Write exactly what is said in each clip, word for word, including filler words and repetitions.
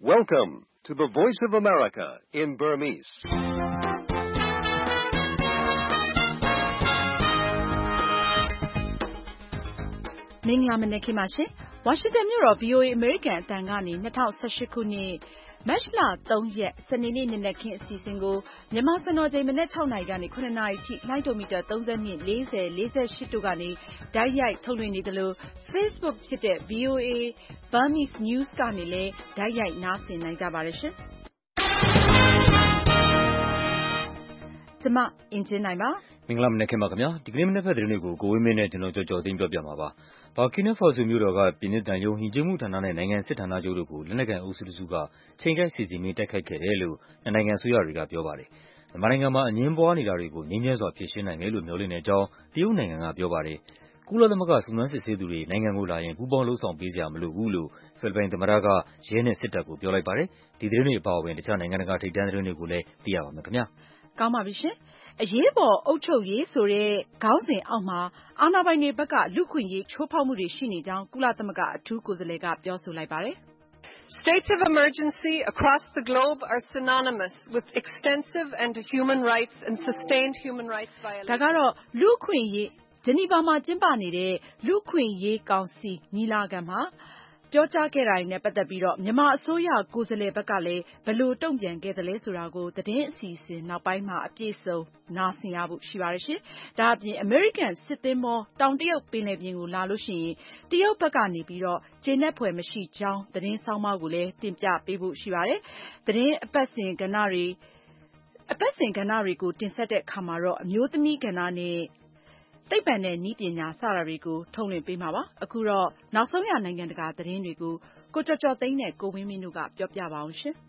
Welcome to the Voice of America in Burmese. ။မင်္ဂလာမနက်ခင်းပါရှင်။ ဝါရှင်တန်မြို့တော် ဗွီအိုအေ အမေရိကန်အသံကနေ၂၀၁၈ခုနှစ်မတ်လ၃ရက်စနေနေ့နံနက်ခင်းအစီအစဉ်ကိုမြန်မာစံတော်ချိန်မနက်၆နာရီကနေ၇နာရီထိလိုင်းဒိုမီတာ၃၂ ၄၀ ၄၈တို့ကနေတိုက်ရိုက်ထုတ်လွှင့်နေသလို Facebook ဖြစ်တဲ့ ဗွီအိုအေ Burmese News ကနေလည်းတိုက်ရိုက်နားဆင်နိုင်ကြပါတယ်ရှင်။ကျမအင်ကြင်းနိုင်ပါမင်္ဂလာမနက်ခင်းပါခင်ဗျာဒီကနေ့မနက်ဖက်သတင်းတွေကိုကိုဝင်းမင်းနဲ့ကျွန်တော်ကြော်ကြော်သိမ်းပြောပြမှာပါဘာကီနာဖာဆိုမြို့တော်ကပြည်내တန်ယုံဟင်ကျင်းမှုဌာနနဲ့နိုင်ငံစစ်ဌာနချုပ်တို့ကိုလက်နက်ကန်အုပ်စုတစုကချိန်ကိုက်စီစဉ်ပြီးတိုက်ခိုက်ခဲ့တယ်လို့နိုင်ငံဆိုရတွေကပြောပါတယ်မြန်မာနိုင်ငံမှာအငင်းပွားနေတာတွေကိုငြင်းချမ်းစွာဖြေရှင်းနိုင်မယ်လို့မျှော်လင့်တဲ့အကြောင်းတရုတ်နိုင်ငံကပြောပါတယ်ကုလသမဂ္ဂစုံစမ်းစစ်ဆေးသူတွေနိုင်ငံကိုလာရင်ပူးပေါင်းလှုပ်ဆောင်ပေးစရာမလိုဘူးလို့ဖိလစ်ပိုင်သမ္မတကရဲနဲ့စစ်တပ်ကိုပြောလိုက်ပါတယ်ဒီသတင်းတွေအပါအဝင်တခြားနိုင်ငံတကာထိပ်တန်းသတင်းတွေကိုလည်းသိရပါမယ်ခင်ဗျာကောင်းပါပြီရှင်အရေးပေါ်အုပ်ချုပ်ရေးဆိုတဲ့ခေါင်းစဉ်အောက်မှာအာဏာပိုင်တွေဘက်ကလူ့အခွင့်အရေးချိုးဖောက်မှုတွေရှိနေကြောင်းကုလသမဂ္ဂအထူးကိုယ်စားလှယ်ကပြောဆိုလိုက်ပါတယ်။ States of emergency across the globe are synonymous with extensive and human rights and sustained human rights violations. ဒါကတော့လူ့အခွင့်အရေးဂျနီဗာမှာကျင်းပနေတဲ့လူ့အခွင့်အရေးကောင်စီညီလာခံမှာပြောကြားခဲ့တာနဲ့ပတ်သက်ပြီးတော့မြန်မာအစိုးရကိုယ်စားလှယ်ဘက်ကလည်းဘယ်လိုတုံ့ပြန်ခဲ့သလဲဆိုတာကိုသတင်းအစီအစဉ်နောက်ပိုင်းမှာအပြည့်စုံနားဆင်ရဖို့ရှိပါတယ်ရှင်။ဒါအပြင်အမေရိကန်စစ်သင်္ဘောတောင်တရုတ်ပင်လယ်ပြင်ကိုလာလို့ရှိရင်တရုတ်ဘက်ကနေပြီးတော့ကျေနပ်ဖွယ်မရှိကြောင်းသတင်းဆောင်းပါးကိုလည်းတင်ပြပေးဖို့ရှိပါတယ်။သတင်းအပတ်စဉ်ကဏ္ဍတွေအပတ်စဉ်ကဏ္ဍတွေကိုတင်ဆက်တဲ့အခါမှာတော့အမျိုးသမီးကဏ္ဍနဲ့သိပ္ပံနဲ့နည်းပညာစတာတွေကိုထုတ်လွှင့်ပေးမှာပါအခုတော့နောက်ဆုံးရနိုင်ငံတကာသတင်းတွေကိုကိုကျော်ကျော်သိန်းနဲ့ကိုဝင်းမင်းတို့ကပြောပြပါအောင်ရှင်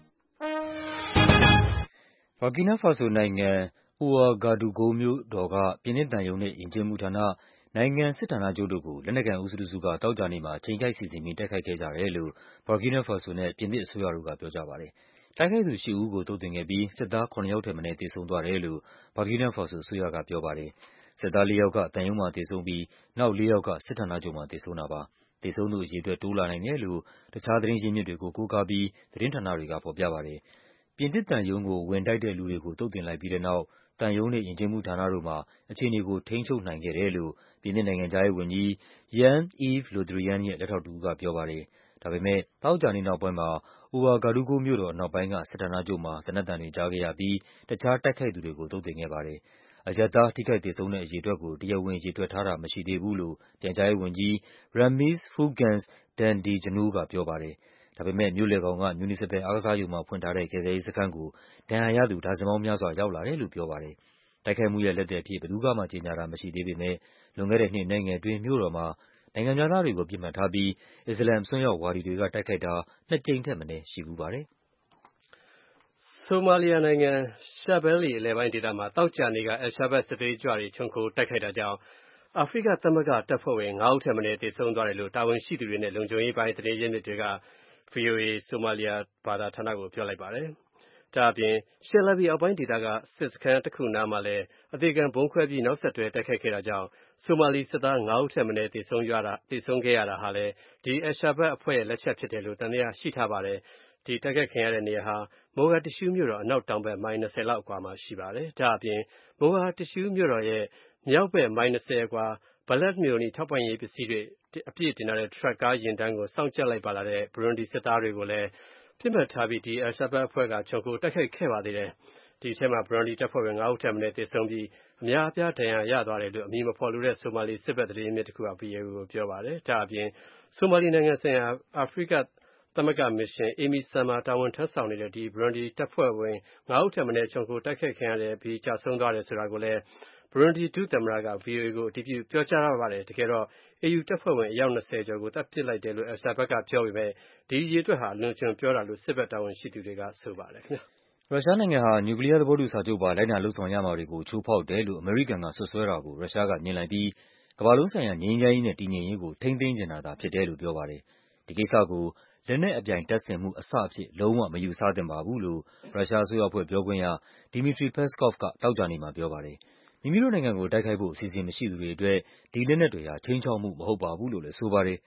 ဘာကီနာဖာဆိုနိုင်ငံအိုဝါဂါဒူဂိုမြို့တော်ကပြည်내တန်ယုံနဲ့ယဉ်ကျေးမှုဌာနနိုင်ငံစစ်ဌာနချုပ်တို့ကိုလက်နက်ကန်အုပ်စုတစုကတောက်ကြနေမှာချိန်ကိုက်စီစဉ်ပြီးတိုက်ခိုက်ခဲ့ကြတယ်လို့ဘာကီနာဖာဆိုနဲ့ပြင်သစ်အစိုးရတို့ကပြောကြပါတယ်တိုက်ခိုက်သူရှစ်ဦးကိုသုတ်သင်ခဲ့ပြီးစစ်သားခုနစ်ယောက်ထက်မနည်းသေဆုံးသွားတယ်လို့ဘာကီနာဖာဆိုအစိုးရကပြောပါတယ်စစ်သားလေးယောက်ကတန်ယုံမှာသေဆုံးပြီးနောက်လေးယောက်ကစစ်ဌာနချုပ်မှာသေဆုံးတာပါသေဆုံးသူအရေအတွက်တိုးလာနိုင်တယ်လို့တခြားသတင်းရင်းမြစ်တွေကိုကိုးကားပြီးသတင်းဌာနတွေကဖော်ပြပါတယ်ပြင်သစ်တန်ယုံကိုဝင်တိုက်တဲ့လူတွေကိုသုတ်သင်လိုက်ပြီးတဲ့နောက်တန်ယုံနဲ့ယဉ်ကျေးမှုဌာနတို့မှာအခြေအနေကိုထိန်းချုပ်နိုင်ခဲ့တယ်လို့ပြင်သစ်နိုင်ငံခြားရေးဝန်ကြီး Jean-Yves Le Drian ရဲ့လက်ထောက်တဦးကပြောပါတယ်ဒါပေမဲ့သောကြာနေ့နောက်ပိုင်းမှာအိုဝါဂါဒူးဂိုမြို့တော်အနောက်ပိုင်းကစစ်ဌာနချုပ်မှာသေနတ်သံတွေကြားခဲ့ရပြီးတခြားတိုက်ခိုက်သူတွေကိုသုတ်သင်ခဲ့ပါတယ်အရပ်သားထိခိုက်သေဆုံးတဲ့အရေအတွက်ကိုတရားဝင်ရေတွက်ထားတာမရှိသေးဘူးလို့ပြန်ကြားရေးဝန်ကြီး Remiz Fugans-Dendijnou ကပြောပါတယ်ဒါပေမဲ့မြို့လယ်ခေါင်ကမြူနီစပယ်အားကစားရုံမှာဖွင့်ထားတဲ့ကယ်ဆယ်ရေးစခန်းကိုဒဏ်ရာရသူဒါဇင်ပေါင်းများစွာရောက်လာတယ်လို့ပြောပါတယ်တိုက်ခိုက်မှုရဲ့လက်သည်အဖြစ်ဘယ်သူကမှကြေညာတာမရှိသေးပေမဲ့လွန်ခဲ့တဲ့နှစ်အနည်းငယ်အတွင်းမြို့တော်မှာနိုင်ငံခြားသားတွေကိုပစ်မှတ်ထားပြီးအစ္စလာမ်အစွန်းရောက်ဝါဒီတွေကတိုက်ခိုက်တာနှစ်ကြိမ်ထက်မနည်းရှိဖူးပါတယ်ဆိုမာလီယာနိုင်ငံရှာဘဲလီအလယ်ပိုင်းဒေသမှာတောက်ကြနေက အယ်ရှာဘတ်စစ်သွေးကြွတွေခြုံခိုတိုက်ခိုက်တာကြောင့်အာဖရိကသမဂ္ဂတပ်ဖွဲ့ဝင်ငါးဦးထက်မနည်းသေဆုံးသွားတယ်လို့တာဝန်ရှိသူတွေနဲ့လုံခြုံရေးပိုင်းသတင်းရင်းမြစ်တွေက ဗွီအိုအေဆိုမာလီယာဘာသာဌာနကိုပြောလိုက်ပါတယ်။ဒါအပြင်ရှယ်လဘီအောက်ပိုင်းဒေသကစစ်စခန်းတစ်ခုနားမှာလည်းအသေးခံဗုံးခွဲပြီးနောက်ဆက်တွဲတိုက်ခိုက်ခဲ့တာကြောင့်ဆိုမာလီစစ်သားငါးဦးထက်မနည်းသေဆုံးရတာသေဆုံးခဲ့ရတာဟာလည်းဒီအယ်ရှာဘတ်အဖွဲ့ရဲ့လက်ချက်ဖြစ်တယ်လို့တန်တရားရှိထားပါတယ်။ဒီတိုက်ခိုက်ခံရတဲ့နေရာဟာမိုဂါတရှူးမြို့တော်အနောက်တောင်ဘက်မိုင်၂၀လောက်အကွာမှာရှိပါတယ်။ဒါအပြင်မိုဂါတရှူးမြို့တော်ရဲ့မြောက်ဘက်မိုင်၂၀အကွာဘလက်မြို့နီထောက်ပံ့ရေးပစ္စည်းတွေအပြည့်တင်လာတဲ့ထရပ်ကားယာဉ်တန်းကိုစောင့်ကြပ်လိုက်ပါလာတဲ့ဘရွန်ဒီစစ်သားတွေကိုလည်းပြစ်မှတ်ထားပြီးဒီအယ်ရှာဘတ်အဖွဲ့ကခြုံခိုတိုက်ခိုက်ခဲ့ပါသေးတယ်။ဒီအထဲမှာဘရွန်ဒီတပ်ဖွဲ့ဝင်ငါးဦးထက်မနည်းသေဆုံးပြီးအများအပြားဒဏ်ရာရသွားတယ်လို့အမည်မဖော်လိုတဲ့ဆိုမာလီစစ်ဘက်သတင်းမြစ်တစ်ခုက ဗီအိုအေကိုပြောပါတယ်။ဒါအပြင်ဆိုမာလီနိုင်ငံဆိုင်ရာအာဖရိကသမဂ္ဂမစ်ရှင်အေမီဆန်မာတာဝန်ထမ်းဆောင်နေတဲ့ဒီဘရွန်ဒီတပ်ဖွဲ့ဝင်ငါးဦးထက်မနည်းခြုံခိုတိုက်ခိုက်ခံရတယ်ပြီးကြာဆုံးသွားတယ်ဆိုတာကိုလည်းဘရွန်ဒီဒုသမ္မတက ဗီအိုအေကိုအတည်ပြုပြောကြားထားပါတယ်။တကယ်တော့အေယူတပ်ဖွဲ့ဝင်အယောက်၂၀ကျော်ကိုတပ်ပစ်လိုက်တယ်လို့အယ်ရှာဘတ်ကပြောပေမဲ့ဒီအရေအတွက်ဟာအလွန်ကျွံပြောတာလို့စစ်ဘက်တာဝန်ရှိသူတွေကဆိုပါတယ်ခင်ဗျာရုရှားနိုင်ငံဟာနျူကလ িয়ার သဘောတူစာချုပ်ပါလိုက်နာလုပ်ဆောင်ရမှာတွေကိုချိုးဖောက်တယ်လို့အမေရိကန်ကဆွဆွဲတာကိုရုရှားကငြင်းလိုက်ပြီးကမ္ဘာလုံးဆိုင်ရာငြိမ်းချမ်းရေးနဲ့တည်ငြိမ်ရေးကိုထိန်းသိမ်းချင်တာသာဖြစ်တယ်လို့ပြောပါတယ်ဒီကိစ္စကိုလက်နက်အပြိုင်တပ်ဆင်မှုအစအဖြစ်လုံးဝမယူဆသင့်ပါဘူးလို့ရုရှားအစိုးရအဖွဲ့ပြောခွင့်ရ Dmitry Peskov ကသောကြာနေ့မှာပြောပါတယ်မိမိတို့နိုင်ငံကိုတိုက်ခိုက်ဖို့အစီအစဉ်မရှိသူတွေအတွက်ဒီလက်နက်တွေဟာခြိမ်းခြောက်မှုမဟုတ်ပါဘူးလို့လည်းဆိုပါတယ်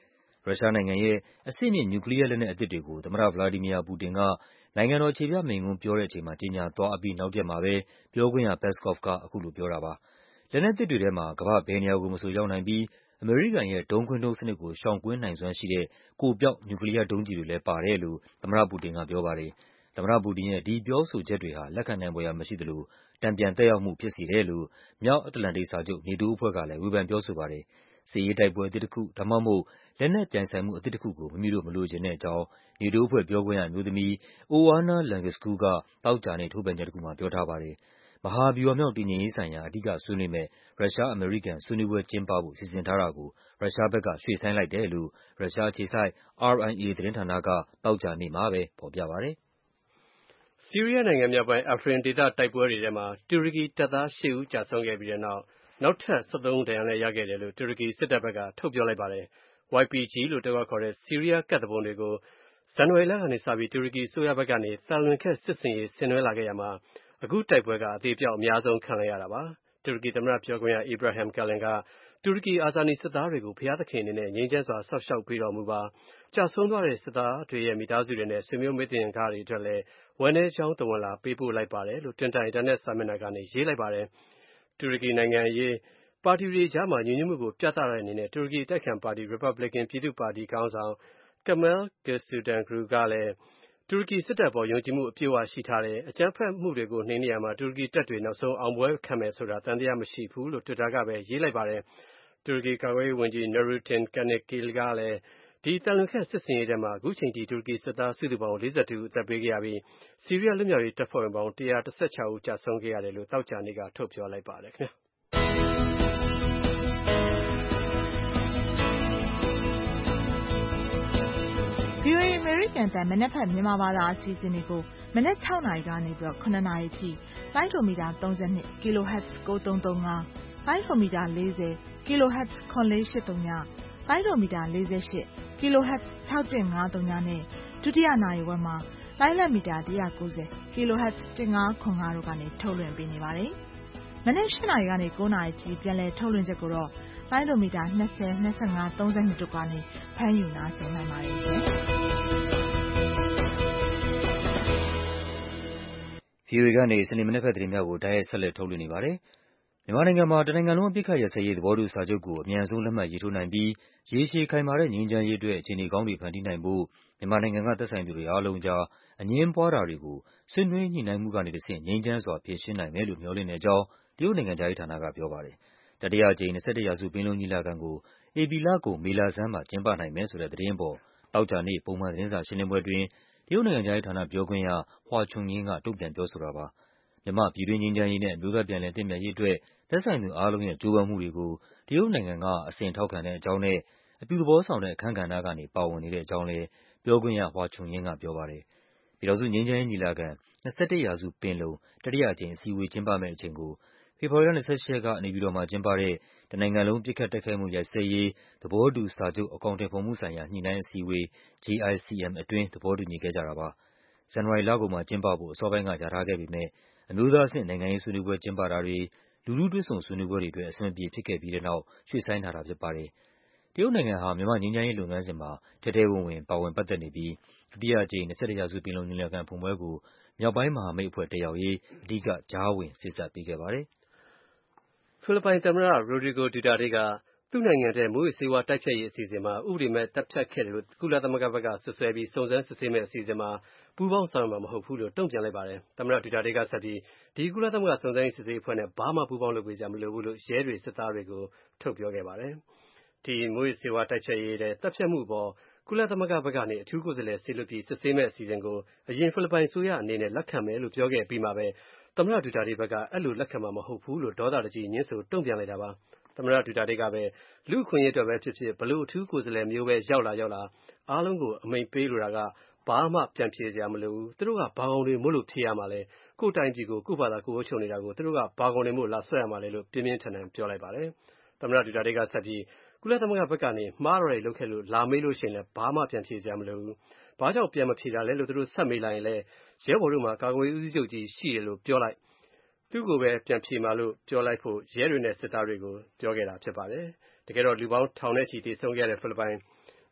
ရုရှားနိုင်ငံရဲ့အဆင့်မြင့်နျူကလ িয়ারလက်နက်အသစ်တွေကိုသမ္မတ ဗလာဒီမီယာ ပူတင်က နိုင်ငံတော်အခြေပြမိန့်ခွန်းပြောတဲ့အချိန်မှာ ကြေညာသွားအပြီး နောက်တရက်မှာပဲ ပြောခွင့်ရ Peskov က အခုလိုပြောတာပါ။ လက်နက်သစ်တွေထဲမှာ ကမ္ဘာ့ဘယ်နေရာကိုမဆိုရောက်နိုင်ပြီး အမေရိကန်ရဲ့ ဒုံးခွင်းဒုံးစနစ်ကို ရှောင်ကွင်းနိုင်စွမ်းရှိတဲ့ ကိုယ်ပျောက် နျူကလ িয়ার ဒုံးကျည်တွေလည်းပါတယ်လို့ သမ္မတပူတင်ကပြောပါတယ်။ သမ္မတပူတင်ရဲ့ ဒီပြောဆိုချက်တွေဟာ လက်ခံနိုင်ဖွယ်ရာမရှိသလို တန်ပြန်သက်ရောက်မှုဖြစ်စေတယ်လို့ မြောက်အတ္တလန္တိတ်စာချုပ် နေတိုးအဖွဲ့ကလည်း ဝေဖန်ပြောဆိုပါတယ်။ စစ်ရေးတိုက်ပွဲအသစ်တခု ဒါမှမဟုတ် လက်နက်ပြိုင်ဆိုင်မှုအသစ်တခုကို မိမိတို့မလိုချင်တဲ့အကြောင်း နေတိုးအဖွဲ့ ပြောခွင့်ရအမျိုးသမီး Oana Langescu က သောကြာနေ့ ထုတ်ပြန်ချက်တခုမှာ ပြောထားပါတယ်။ မဟာဗျူဟာမြောက်တည်ငြိမ်ရေးဆိုင်ရာ အဓိကဆွေးနွေးမယ့် ရုရှား-အမေရိကန် ဆွေးနွေးပွဲကျင်းပဖို့ စီစဉ်ထားတာကို ရုရှားဘက်က ရွှေ့ဆိုင်းလိုက်တယ်လို့ ရုရှားအခြေစိုက် R I A သတင်းဌာနက သောကြာနေ့မှာပဲ ဖော်ပြပါတယ်။ဆီးရီးယားနိုင်ငံမြောက်ပိုင်း Afrin ဒေသတိုက်ပွဲတွေထဲမှာ တူရကီတပ်သား ရှစ် ဦး ကျဆုံးခဲ့ပြီးတဲ့နောက် နောက်ထပ် ၁၃ ဦး ဒဏ်ရာရခဲ့တယ်လို့ တူရကီစစ်တပ်ဘက်က ထုတ်ပြောလိုက်ပါတယ်။ Y P G လို့အတိုကောက်ခေါ်တဲ့ ဆီးရီးယားကဒ်သူပုန်တွေကို ဇန်နဝါရီလကနေစပြီး တူရကီအစိုးရဘက်ကနေ သံလွင်ခက်စစ်ဆင်ရေးဆင်နွှဲလာခဲ့ရာမှာ အခုတိုက်ပွဲက အသေအပျောက်အများဆုံးခံလိုက်ရတာပါ။ တူရကီသမ္မတပြောခွင့်ရ Ibrahim Kalin က တူရကီအာဇာနည်စစ်သားတွေကို ဘုရားသခင်အနေနဲ့ ငြိမ်းချမ်းစွာစောင့်ရှောက်ပေးတော်မူပါ၊ ကျဆုံးသွားတဲ့စစ်သားတွေရဲ့မိသားစုတွေနဲ့ ဆွေမျိုးမိတ်သင်္ဂတွေအတွက်လည်း ဝမ်းနည်းကြောင်းသဝဏ်လွှာပေးပို့လိုက်ပါတယ်လို့ Twitter အင်တာနက်စာမျက်နှာကနေ ရေးလိုက်ပါတယ်။ တူရကီနိုင်ငံရေးပါတီတွေကြားမှာ ညီညွတ်မှုကိုပြသတဲ့အနေနဲ့ တူရကီအတိုက်အခံပါတီ Republican ပြည်သူ့ပါတီခေါင်းဆောင် Kemal Kılıçdaroğlu ကလည်း တူရကီစစ်တပ်အပေါ် ယုံကြည်မှုအပြည့်အဝရှိထားတယ်၊ အကြမ်းဖက်မှုတွေကိုနှိမ်နင်းရာမှာ တူရကီတပ်တွေ နောက်ဆုံးအောင်ပွဲခံမယ်ဆိုတာ သံသယမရှိဘူးလို့ Twitter ကပဲ ရေးလိုက်ပါတယ်။ တူရကီကာကွယ်ရေးဝန်ကြီး Nurettin Canikli ကလည်း ဒီသံလွင်ခက်စစ်ဆင်ရေးထဲမှာ ခုချိန်ထိ တူရကီစစ်သား စုစုပေါင်း ၄၁ ဦး အသက်ပေးခဲ့ရပြီး ဆီးရီးယားလွတ်မြောက်ရေးတပ်ဖွဲ့ဝင်ပေါင်း ၁၁၆ ဦး ကျဆုံးခဲ့ရတယ်လို့ သောကြာနေ့က ထုတ်ပြောလိုက်ပါတယ်ခင်ဗျာ။ဗွီအိုအေ အမေရိကန်အသံ မနက်ဖြန်မြန်မာဘာသာအစီအစဉ်တွေကို မနက် ၆ နာရီကနေ ၇ နာရီထိ လိုင်းဒိုမီတာ ၃၂ kHz ကိုးသုံးသုံးငါး လိုင်းဒိုမီတာ ၄၀ kHz ခွန်လေးရှစ်သုည လိုင်းဒိုမီတာ ၄၈ kHz ခြောက်ကျင့်ငါးသုည နဲ့ ဒုတိယနာရီဝက်မှာ လိုင်းလတ်မီတာ ၁၉၀ kHz တစ် ငါးခွန်ငါး တို့ကနေ ထုတ်လွှင့်ပေးနေပါတယ်။ မနက် ၈ နာရီကနေ ၉ နာရီထိပြန်လည်ထုတ်လွှင့်ချက်ကိုတော့ လိုင်းဒိုမီတာ ၂၀ ၂၅ ၃၂ တို့ကနေ ဖမ်းယူနားဆင်နိုင်ပါတယ်ရှင်။ဗွီအိုအေကနေ စနေမနက်ဘက်သတင်းများကို တိုက်ရိုက်ဆက်လက်ထုတ်လွှင့်နေပါတယ်။ မြန်မာနိုင်ငံမှာ တနိုင်ငံလုံးအပစ်အခတ်ရပ်စဲရေး သဘောတူစာချုပ်ကို အမြန်ဆုံးလက်မှတ်ရေးထိုးနိုင်ပြီး ရေရှည်ခိုင်မာတဲ့ငြိမ်းချမ်းရေးအတွက် အခြေအနေကောင်းတွေ ဖန်တီးနိုင်ဖို့ မြန်မာနိုင်ငံက သက်ဆိုင်သူတွေအားလုံးကြား အငြင်းပွားတာတွေကို ဆွေးနွေးညှိနှိုင်းမှုကနေတဆင့် ငြိမ်းချမ်းစွာ ဖြေရှင်းနိုင်မယ်လို့ မျှော်လင့်တဲ့အကြောင်း တရုတ်နိုင်ငံခြားရေးဌာနက ပြောပါတယ်။ တတိယအကြိမ် ၂၁ ရာစုပင်လုံညီလာခံကို ဧပြီလကုန် မေလဆန်းမှာ ကျင်းပနိုင်မယ်ဆိုတဲ့သတင်းအပေါ် သောကြာနေ့ ပုံမှန်သတင်းစာရှင်းလင်းပွဲအတွင်း တရုတ်နိုင်ငံခြားရေးဌာနပြောခွင့်ရ Hua Chunying က တုံ့ပြန်ပြောဆိုတာပါ။ မြန်မာ့ပြည်တွင်းငြိမ်းချမ်းရေးနဲ့ အမျိုးသားပြန်လည်သင့်မြတ်ရေးအတွက် သက်ဆိုင်သူအားလုံးရဲ့ ကြိုးပမ်းမှုတွေကို တရုတ်နိုင်ငံက အစဉ်ထောက်ခံတဲ့အကြောင်းနဲ့ အပြုသဘောဆောင်တဲ့အခန်းကဏ္ဍကနေ ပါဝင်နေတဲ့အကြောင်းလည်း ပြောခွင့်ရ Hua Chunying ကပြောပါတယ်။ ပြည်ထောင်စုငြိမ်းချမ်းရေးညီလာခံ ၂၁ ရာစုပင်လုံ တတိယအကြိမ်အစည်းအဝေး ကျင်းပမယ့်အချိန်ကို ဖေဖော်ဝါရီလ ၂၈ ရက်က နေပြည်တော်မှာကျင်းပတဲ့ တနိုင်ငံလုံး ပစ်ခတ်တိုက်ခိုက်မှုရပ်စဲရေး သဘောတူစာချုပ် အကောင်အထည်ဖော်မှုဆိုင်ရာ ညှိနှိုင်းအစည်းအဝေး J I C M အတွင်း သဘောတူညီခဲ့ကြတာပါ။ ဇန်နဝါရီလကုန်မှာကျင်းပဖို့ အစောပိုင်းက လျာထားခဲ့ပေမယ့် အမျိုးသားအဆင့် နိုင်ငံရေးဆွေးနွေးပွဲကျင်းပတာတွေ၊ လူထုတွေ့ဆုံဆွေးနွေးပွဲတွေအတွက် အဆင်မပြေဖြစ်ခဲ့ပြီးတဲ့နောက် ရွှေ့ဆိုင်းထားတာဖြစ်ပါတယ်။ တရုတ်နိုင်ငံဟာ မြန်မာ့ငြိမ်းချမ်းရေးလုပ်ငန်းစဉ်မှာ ထဲထဲဝင်ဝင် ပါဝင်ပတ်သက်နေပြီး ဒုတိယအကြိမ် ၂၁ ရာစုပင်လုံညီလာခံဖွင့်ပွဲကို မြောက်ပိုင်းမဟာမိတ်အဖွဲ့တက်ရောက်ရေး အဓိက ကြားဝင်စေ့စပ်ပေးခဲ့ပါတယ်။ဖိလစ်ပိုင်သမ္မတ Rodrigo Duterte က သူ့နိုင်ငံထဲ မူးယစ်ဆေးဝါးတိုက်ဖျက်ရေးအစီအစဉ်မှာ ဥပဒေမဲ့သတ်ဖြတ်ခဲ့တယ်လို့ ကုလသမဂ္ဂဘက်ကစွပ်စွဲပြီး စုံစမ်းစစ်ဆေးမယ့်အစီအစဉ်မှာ ပူးပေါင်းဆောင်ရွက်မှာမဟုတ်ဘူးလို့ တုံ့ပြန်လိုက်ပါတယ်။ သမ္မတ Duterte ကဆက်ပြီး ဒီကုလသမဂ္ဂစုံစမ်းစစ်ဆေးရေးအဖွဲ့နဲ့ ဘာမှပူးပေါင်းလုပ်ပေးစရာမလိုဘူးလို့ ရဲတွေ၊ စစ်သားတွေကို ထုတ်ပြောခဲ့ပါတယ်။ ဒီမူးယစ်ဆေးဝါးတိုက်ဖျက်ရေးထဲ သတ်ဖြတ်မှုအပေါ် ကုလသမဂ္ဂဘက်ကနေ အထူးကိုယ်စားလှယ်စေလွှတ်ပြီး စစ်ဆေးမယ့်အစီအစဉ်ကို အရင်ဖိလစ်ပိုင်အစိုးရအနေနဲ့ လက်ခံမယ်လို့ပြောခဲ့အပြီးမှာပဲ သမ္မတ Duterte ဘက်က အဲ့လိုလက်ခံမှာမဟုတ်ဘူးလို့ ဒေါသတကြီး ငြင်းဆိုတုံ့ပြန်လိုက်တာပါ။ သမ္မတ Duterte ကပဲ လူ့အခွင့်အရေးအတွက်ပဲဖြစ်ဖြစ်၊ ဘယ်လိုအထူးကိုယ်စားလှယ်မျိုးပဲ ရောက်လာရောက်လာ အားလုံးကို အမိန့်ပေးလိုတာက ဘာမှပြန်ဖြေစရာမလိုဘူး၊ သူတို့က ဘာကောင်တွေမို့လို့ဖြေရမှာလဲ၊ ကိုယ့်တိုင်းပြည်ကို ကိုယ့်ဖာသာကိုယ်အုပ်ချုပ်နေတာကို သူတို့က ဘာကောင်တွေမို့ လာစွက်ရမှာလဲလို့ ပြင်းပြင်းထန်ထန်ပြောလိုက်ပါတယ်။ သမ္မတ Duterte ကဆက်ပြီး ကုလသမဂ္ဂဘက်ကနေ မှားတာတွေလုပ်ခဲ့လို့ လာမေးလို့ရှိရင်လည်း ဘာမှပြန်ဖြေစရာမလိုဘူး၊ ဘာကြောင့်ပြန်မဖြေတာလဲလို့ သူတို့ဆက်မေးလာရင်လည်း ရဲဘော်တို့မှာ ကာကွယ်ရေးဦးစီးချုပ်ကြီးရှိတယ်လို့ပြောလိုက်၊ သူ့ကိုပဲပြန်ဖြေပါလို့ပြောလိုက်ဖို့ ရဲတွေနဲ့စစ်သားတွေကို ပြောခဲ့တာဖြစ်ပါတယ်။ တကယ်တော့ လူပေါင်းထောင်နဲ့ချီသေဆုံးခဲ့ရတဲ့ ဖိလစ်ပိုင်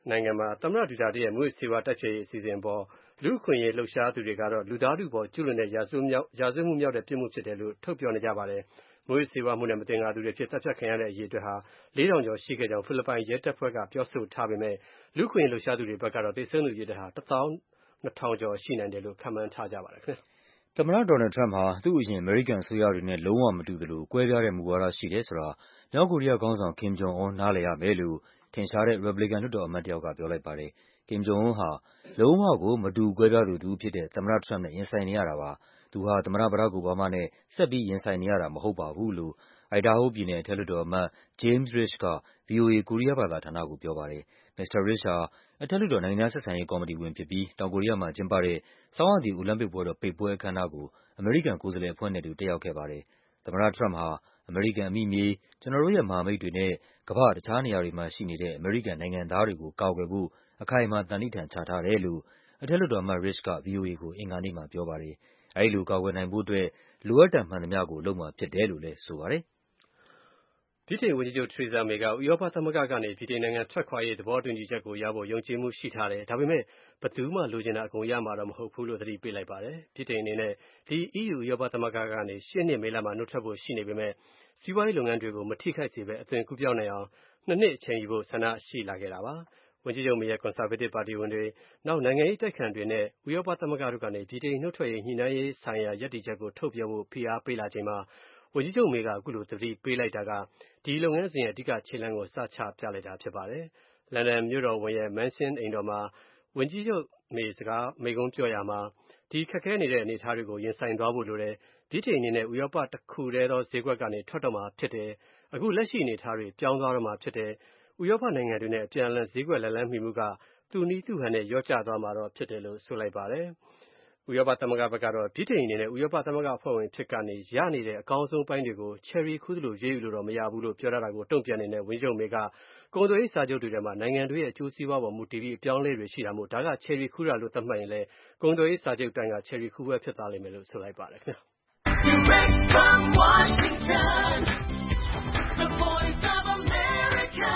နိုင်ငံမှာသမ္မတဒူတာတေးရဲ့မူဆေးဝါးတိုက်ဖျက်ရေးအစီအစဉ်ပေါ်လူ့အခွင့်အရေးလှုပ်ရှားသူတွေကတော့လူသားထုပေါ်ကျူးလွန်တဲ့ရာဇဝတ်မြောက်ရာဇဝတ်မှုမြောက်တဲ့ပြစ်မှုဖြစ်တယ်လို့ထုတ်ပြောနေကြပါတယ်။မူဆေးဝါးမှုနဲ့မတင်ငါသူတွေဖြစ်တပ်ဖြတ်ခံရတဲ့အရေးအတွက်ဟာလေးထောင်ကျော်ရှိခဲ့ကြောင်းဖိလစ်ပိုင်ရဲတပ်ဖွဲ့ကပြောဆိုထားပေမဲ့လူ့အခွင့်အရေးလှုပ်ရှားသူတွေဘက်ကတော့သေဆုံးသူအရေးအတွက်ဟာတစ်သောင်းနှစ်ထောင်ကျော်ရှိနိုင်တယ်လို့ခန့်မှန်းထားကြပါတယ်ခင်ဗျ။သမ္မတ Donald Trump ဟာသူ့အရင်အမေရိကန်အစိုးရတွေနဲ့လုံးဝမတူသလိုကွဲပြားတဲ့မူဝါဒရှိတယ်ဆိုတာမြောက်ကိုရီးယားခေါင်းဆောင် Kim Jong Un နားလည်ရမယ်လို့ထင်ရှားတဲ့ ရီပတ်ဘလီကန်လွှတ်တော်အမတ်တယောက်ကပြောလိုက်ပါတယ်။ Kim Jong Un ဟာလုံးဝကိုမတူကွဲပြားသူတဦးဖြစ်တဲ့သမ္မတ Trump နဲ့ရင်ဆိုင်နေရတာပါ။ သူဟာသမ္မတ Barack Obama နဲ့ဆက်ပြီးရင်ဆိုင်နေရတာမဟုတ်ပါဘူးလို့ Idaho ပြည်နယ်အထက်လွှတ်တော်အမတ် James Risch က ဗွီအိုအေ ကိုရီးယားဘာသာဌာနကိုပြောပါတယ်။ မစ္စတာ Risch ဟာ အထက်လွှတ်တော် နိုင်ငံခြားဆက်ဆံရေးကော်မတီဝင်ဖြစ်ပြီး တောင်ကိုရီးယားမှာကျင်းပတဲ့ ဆောင်းရာသီအိုလံပစ်ပွဲတော်ပိတ်ပွဲအခမ်းအနားကို အမေရိကန်ကိုယ်စားလှယ်အဖွဲ့နဲ့အတူတက်ရောက်ခဲ့ပါတယ်။ သမ္မတ Trump ဟာ အမေရိကန်အမိမြေ၊ ကျနော်တို့ရဲ့မဟာမိတ်တွေနဲ့ ကမ္ဘာ့တခြားနေရာတွေမှာရှိနေတဲ့ အမေရိကန်နိုင်ငံသားတွေကိုကာကွယ်ဖို့ အခိုင်အမာသန္နိဋ္ဌာန်ချထားတယ်လို့ အထက်လွှတ်တော်အမတ် Risch က ဗွီအိုအေကို အင်္ဂါနေ့မှာပြောပါတယ်။ အဲဒီလိုကာကွယ်နိုင်ဖို့အတွက် လိုအပ်တာမှန်သမျှကိုလုပ်မှာဖြစ်တယ်လို့လည်းဆိုပါတယ်။ဗြိတိန်ဝန်ကြီးချုပ် Theresa May ကဥရောပသမဂ္ဂကနေဗြိတိန်နိုင်ငံထွက်ခွာရေးသဘောတူညီချက်ကိုရဖို့ယုံကြည်မှုရှိထားတယ်။ဒါပေမဲ့ဘယ်သူမှလိုချင်တာအကုန်ရမှာတော့မဟုတ်ဘူးလို့သတိပေးလိုက်ပါတယ်။ဗြိတိန်အနေနဲ့ဒီ အီးယူ ဥရောပသမဂ္ဂကနေရှေ့နှစ်မေလမှာနုတ်ထွက်ဖို့ရှိနေပေမဲ့စီးပွားရေးလုပ်ငန်းတွေကိုမထိခိုက်စေဘဲအသွင်ကူးပြောင်းနိုင်အောင်နှစ်နှစ်အချိန်ယူဖို့ဆန္ဒရှိလာခဲ့တာပါ။ဝန်ကြီးချုပ် May ရဲ့ Conservative ပါတီဝင်တွေနောက်နိုင်ငံရေးတိုက်အခံတွေနဲ့ဥရောပသမဂ္ဂတို့ကနေဗြိတိန်နုတ်ထွက်ရေးညှိနှိုင်းရေးဆိုင်ရာရပ်တည်ချက်ကိုထုတ်ပြောဖို့ဖိအားပေးလာချိန်မှာဝန်ကြီးချုပ် May ကအခုလိုသတိပေးလိုက်တာကဒီလုပ်ငန်းစဉ်ရဲ့အဓိကခြေလှမ်းကိုစချပြလိုက်တာဖြစ်ပါတယ်။လန်ဒန်မြို့တော်ဝန်ရဲ့ Mansion အိမ်တော်မှာဝန်ကြီးချုပ် May စကားမိန့်ခွန်းပြောရာမှာဒီခက်ခဲနေတဲ့အနေအထားတွေကိုရင်ဆိုင်သွားဖို့လိုတယ်။ဗြိတိန်အနေနဲ့ဥရောပတစ်ခုတည်းသောဈေးကွက်ကနေထွက်တော့မှာဖြစ်တယ်။အခုလက်ရှိအနေအထားတွေပြောင်းသွားတော့မှာဖြစ်တယ်။ဥရောပနိုင်ငံတွေနဲ့အပြန်အလှန်ဈေးကွက်လက်လှမ်းမီမှုကသူ့နည်းသူ့ဟန်နဲ့လျော့ကျသွားမှာတော့ဖြစ်တယ်လို့ဆိုလိုက်ပါတယ်။ဥရောပသမဂ္ဂဘက်ကတော့ဗြိတိန်အနေနဲ့ဥရောပသမဂ္ဂအဖွဲ့ဝင်ဖြစ်ကနေရနေတဲ့အကောင်းဆုံးပိုင်းတွေကို Cherry ခူးသလိုရွေးယူလို့တော့မရဘူးလို့ပြောထားတာကိုတုံ့ပြန်နေတဲ့ဝန်ကြီးချုပ် May ကကုန်သွယ်ရေးစာချုပ်တွေထဲမှာနိုင်ငံတွေရဲ့အကျိုးစီးပွားပေါ်မူတည်ပြီးအပြောင်းအလဲတွေရှိတာမို့ဒါက Cherry ခူးတာလို့သတ်မှတ်ရင်လည်းကုန်သွယ်ရေးစာချုပ်တိုင်းက Cherry ခူးပဲဖြစ်သွားလိမ့်မယ်လို့ဆိုလိုက်ပါတယ်ခင်ဗျာ Direct from Washington The Voice of America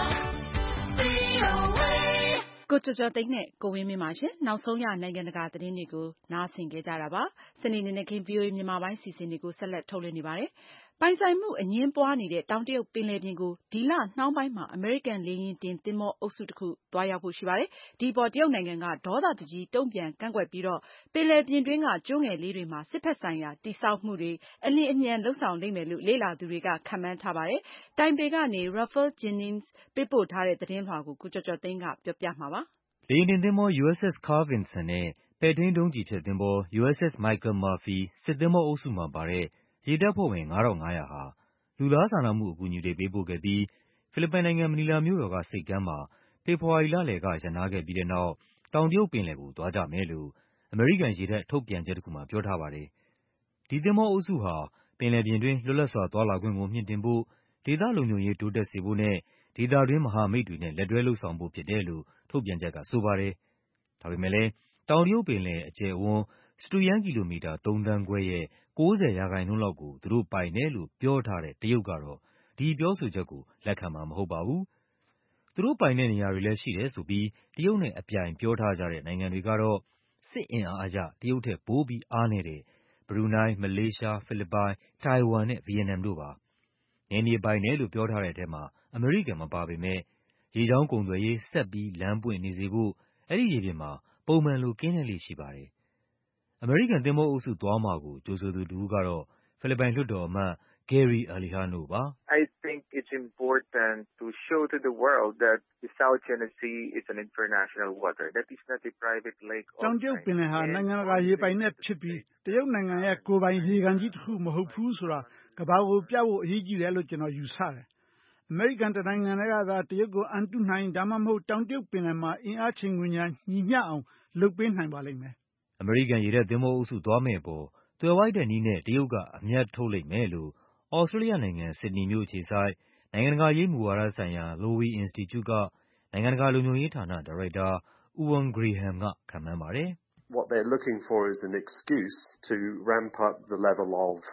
ကိုကျော်ကျော်သိန်းနဲ့ကိုဝင်းမင်းပါရှင်။နောက်ဆုံးရနိုင်ငံတကာသတင်းတွေကိုနားဆင်ကြကြတာပါ။စနေနေ့နဲ့ခင် ဗွီအိုအေမြန်မာပိုင်းစီစဉ်တွေကိုဆက်လက်ထုတ်လွှင့်နေပါတယ်။ပိုင်ဆိုင်မှုအငြင်းပွားနေတဲ့တောင်တရုတ်ပင်လယ်ပြင်ကိုဒီလနှောင်းပိုင်းမှာအမေရိကန်လေယာဉ်တင်သင်္ဘောအုပ်စုတခုသွားရောက်ဖို့ရှိပါတယ်။ဒီအပေါ်တရုတ်နိုင်ငံကဒေါသတကြီးတုံ့ပြန်ကန့်ကွက်ပြီးတော့ပင်လယ်ပြင်တွင်းကကျွန်းငယ်လေးတွေမှာစစ်ဘက်ဆိုင်ရာတည်ဆောက်မှုတွေအလျင်အမြန်လုပ်ဆောင်လိမ့်မယ်လို့လေ့လာသူတွေကခန့်မှန်းထားပါတယ်။တိုင်ပေကနေ Ralph Jennings ပေးပို့ထားတဲ့သတင်းလွှာကိုကိုကျော်ကျော်သိန်းကပြောပြမှာပါ။လေယာဉ်တင်သင်္ဘော ယူအက်စ်အက်စ် Carl Vinson နဲ့ပဲ့ထိန်းဒုံးကျည်ဖျက်သင်္ဘော ယူအက်စ်အက်စ် Michael Murphy စစ်သင်္ဘောအုပ်စုမှာပါတဲ့ရေတပ်ဖွဲ့ဝင် ငါးထောင့်ငါးရာဟာလူသားစာနာမှုအကူအညီတွေပေးပို့ခဲ့ပြီးဖိလစ်ပိုင်နိုင်ငံ၊ မနီလာမြို့တော်ကဆိပ်ကမ်းမှာဖေဖော်ဝါရီလလယ်ကရပ်နားခဲ့ပြီးတဲ့နောက်တောင်တရုတ်ပင်လယ်ကိုသွားကြမယ်လို့အမေရိကန်ရေတပ်ထုတ်ပြန်ချက်တခုမှာပြောထားပါတယ်။ဒီသင်္ဘောအုပ်စုဟာပင်လယ်ပြင်တွင်းလွတ်လပ်စွာသွားလာခွင့်ကိုမြှင့်တင်ဖို့ဒေသလုံခြုံရေးတိုးတက်စေဖို့နဲ့ဒေသတွင်းမဟာမိတ်တွေနဲ့လက်တွဲလုပ်ဆောင်ဖို့ဖြစ်တယ်လို့ထုတ်ပြန်ချက်ကဆိုပါတယ်။ဒါပေမဲ့လည်းတောင်တရုတ်ပင်လယ်အကျယ်အဝန်းစတုရန်းကီလိုမီတာသုံးသန်းခွဲရဲ့၉၀ရာခိုင်နှုန်းလောက်ကိုသူတို့ပိုင်တယ်လို့ပြောထားတဲ့တရုတ်ကတော့ဒီပြောဆိုချက်ကိုလက်ခံမှာမဟုတ်ပါဘူး။သူတို့ပိုင်တဲ့နေရာတွေလည်းရှိတယ်ဆိုပြီးတရုတ်နဲ့အပြိုင်ပြောထားကြတဲ့နိုင်ငံတွေကတော့စစ်အင်အားအရတရုတ်ထက်ပိုပြီးအားနည်းတဲ့ဘရူနိုင်း၊ မလေးရှား၊ ဖိလစ်ပိုင်၊ တိုင်ဝမ်နဲ့ဗီယက်နမ်တို့ပါ။နယ်မြေပိုင်တယ်လို့ပြောထားတဲ့ထဲမှာအမေရိကန်မပါပေမဲ့ရေကြောင်းကုန်သွယ်ရေးဆက်ပြီးလမ်းပွင့်နေစေဖို့အဲဒီရေပြင်မှာပုံမှန်လိုကင်းလှည့်လေ့ရှိပါတယ်။အမေရိကန်သင်္ဘောအုပ်စုသွားမှာကိုကြိုဆိုသူတဦးကတော့ဖိလစ်ပိုင်လွှတ်တော်အမတ် Gary Alejano ပါ။ I think it's important to show to the world that the South China Sea is an international water. That is not a private lake. တောင်တရုတ်ပင်လယ်ဟာနိုင်ငံတကာရေပိုင်နက်ဖြစ်ပြီးတရုတ်နိုင်ငံရဲ့ကိုယ်ပိုင်ရေကန်ကြီးတစ်ခုမဟုတ်ဘူးဆိုတာကမ္ဘာကိုပြဖို့အရေးကြီးတယ်လို့ကျွန်တော်ယူဆတယ်။အမေရိကန်တနိုင်ငံတည်းကသာတရုတ်ကိုအန်တုနိုင်ဒါမှမဟုတ်တောင်တရုတ်ပင်လယ်မှာအင်အားချိန်ခွင်ညာညီမျှအောင်လုပ်ပေးနိုင်ပါလိမ့်မယ်။အမေရိကန်ရေတပ်သင်္ဘောအုပ်စုသွားမယ့်အပေါ်သွယ်ဝိုက်တဲ့နည်းနဲ့တရုတ်ကအမြတ်ထုတ်လိမ့်မယ်လို့သြစတြေးလျနိုင်ငံ၊ ဆစ်ဒနီမြို့အခြေစိုက်နိုင်ငံတကာရေးမူဝါဒဆိုင်ရာ Lowy အင်စတီကျုကနိုင်ငံတကာလုံခြုံရေးဌာနဒါရိုက်တာ Euan Graham ကခန့်မှန်းပါတယ်။ What they're looking for is an excuse to ramp up the level of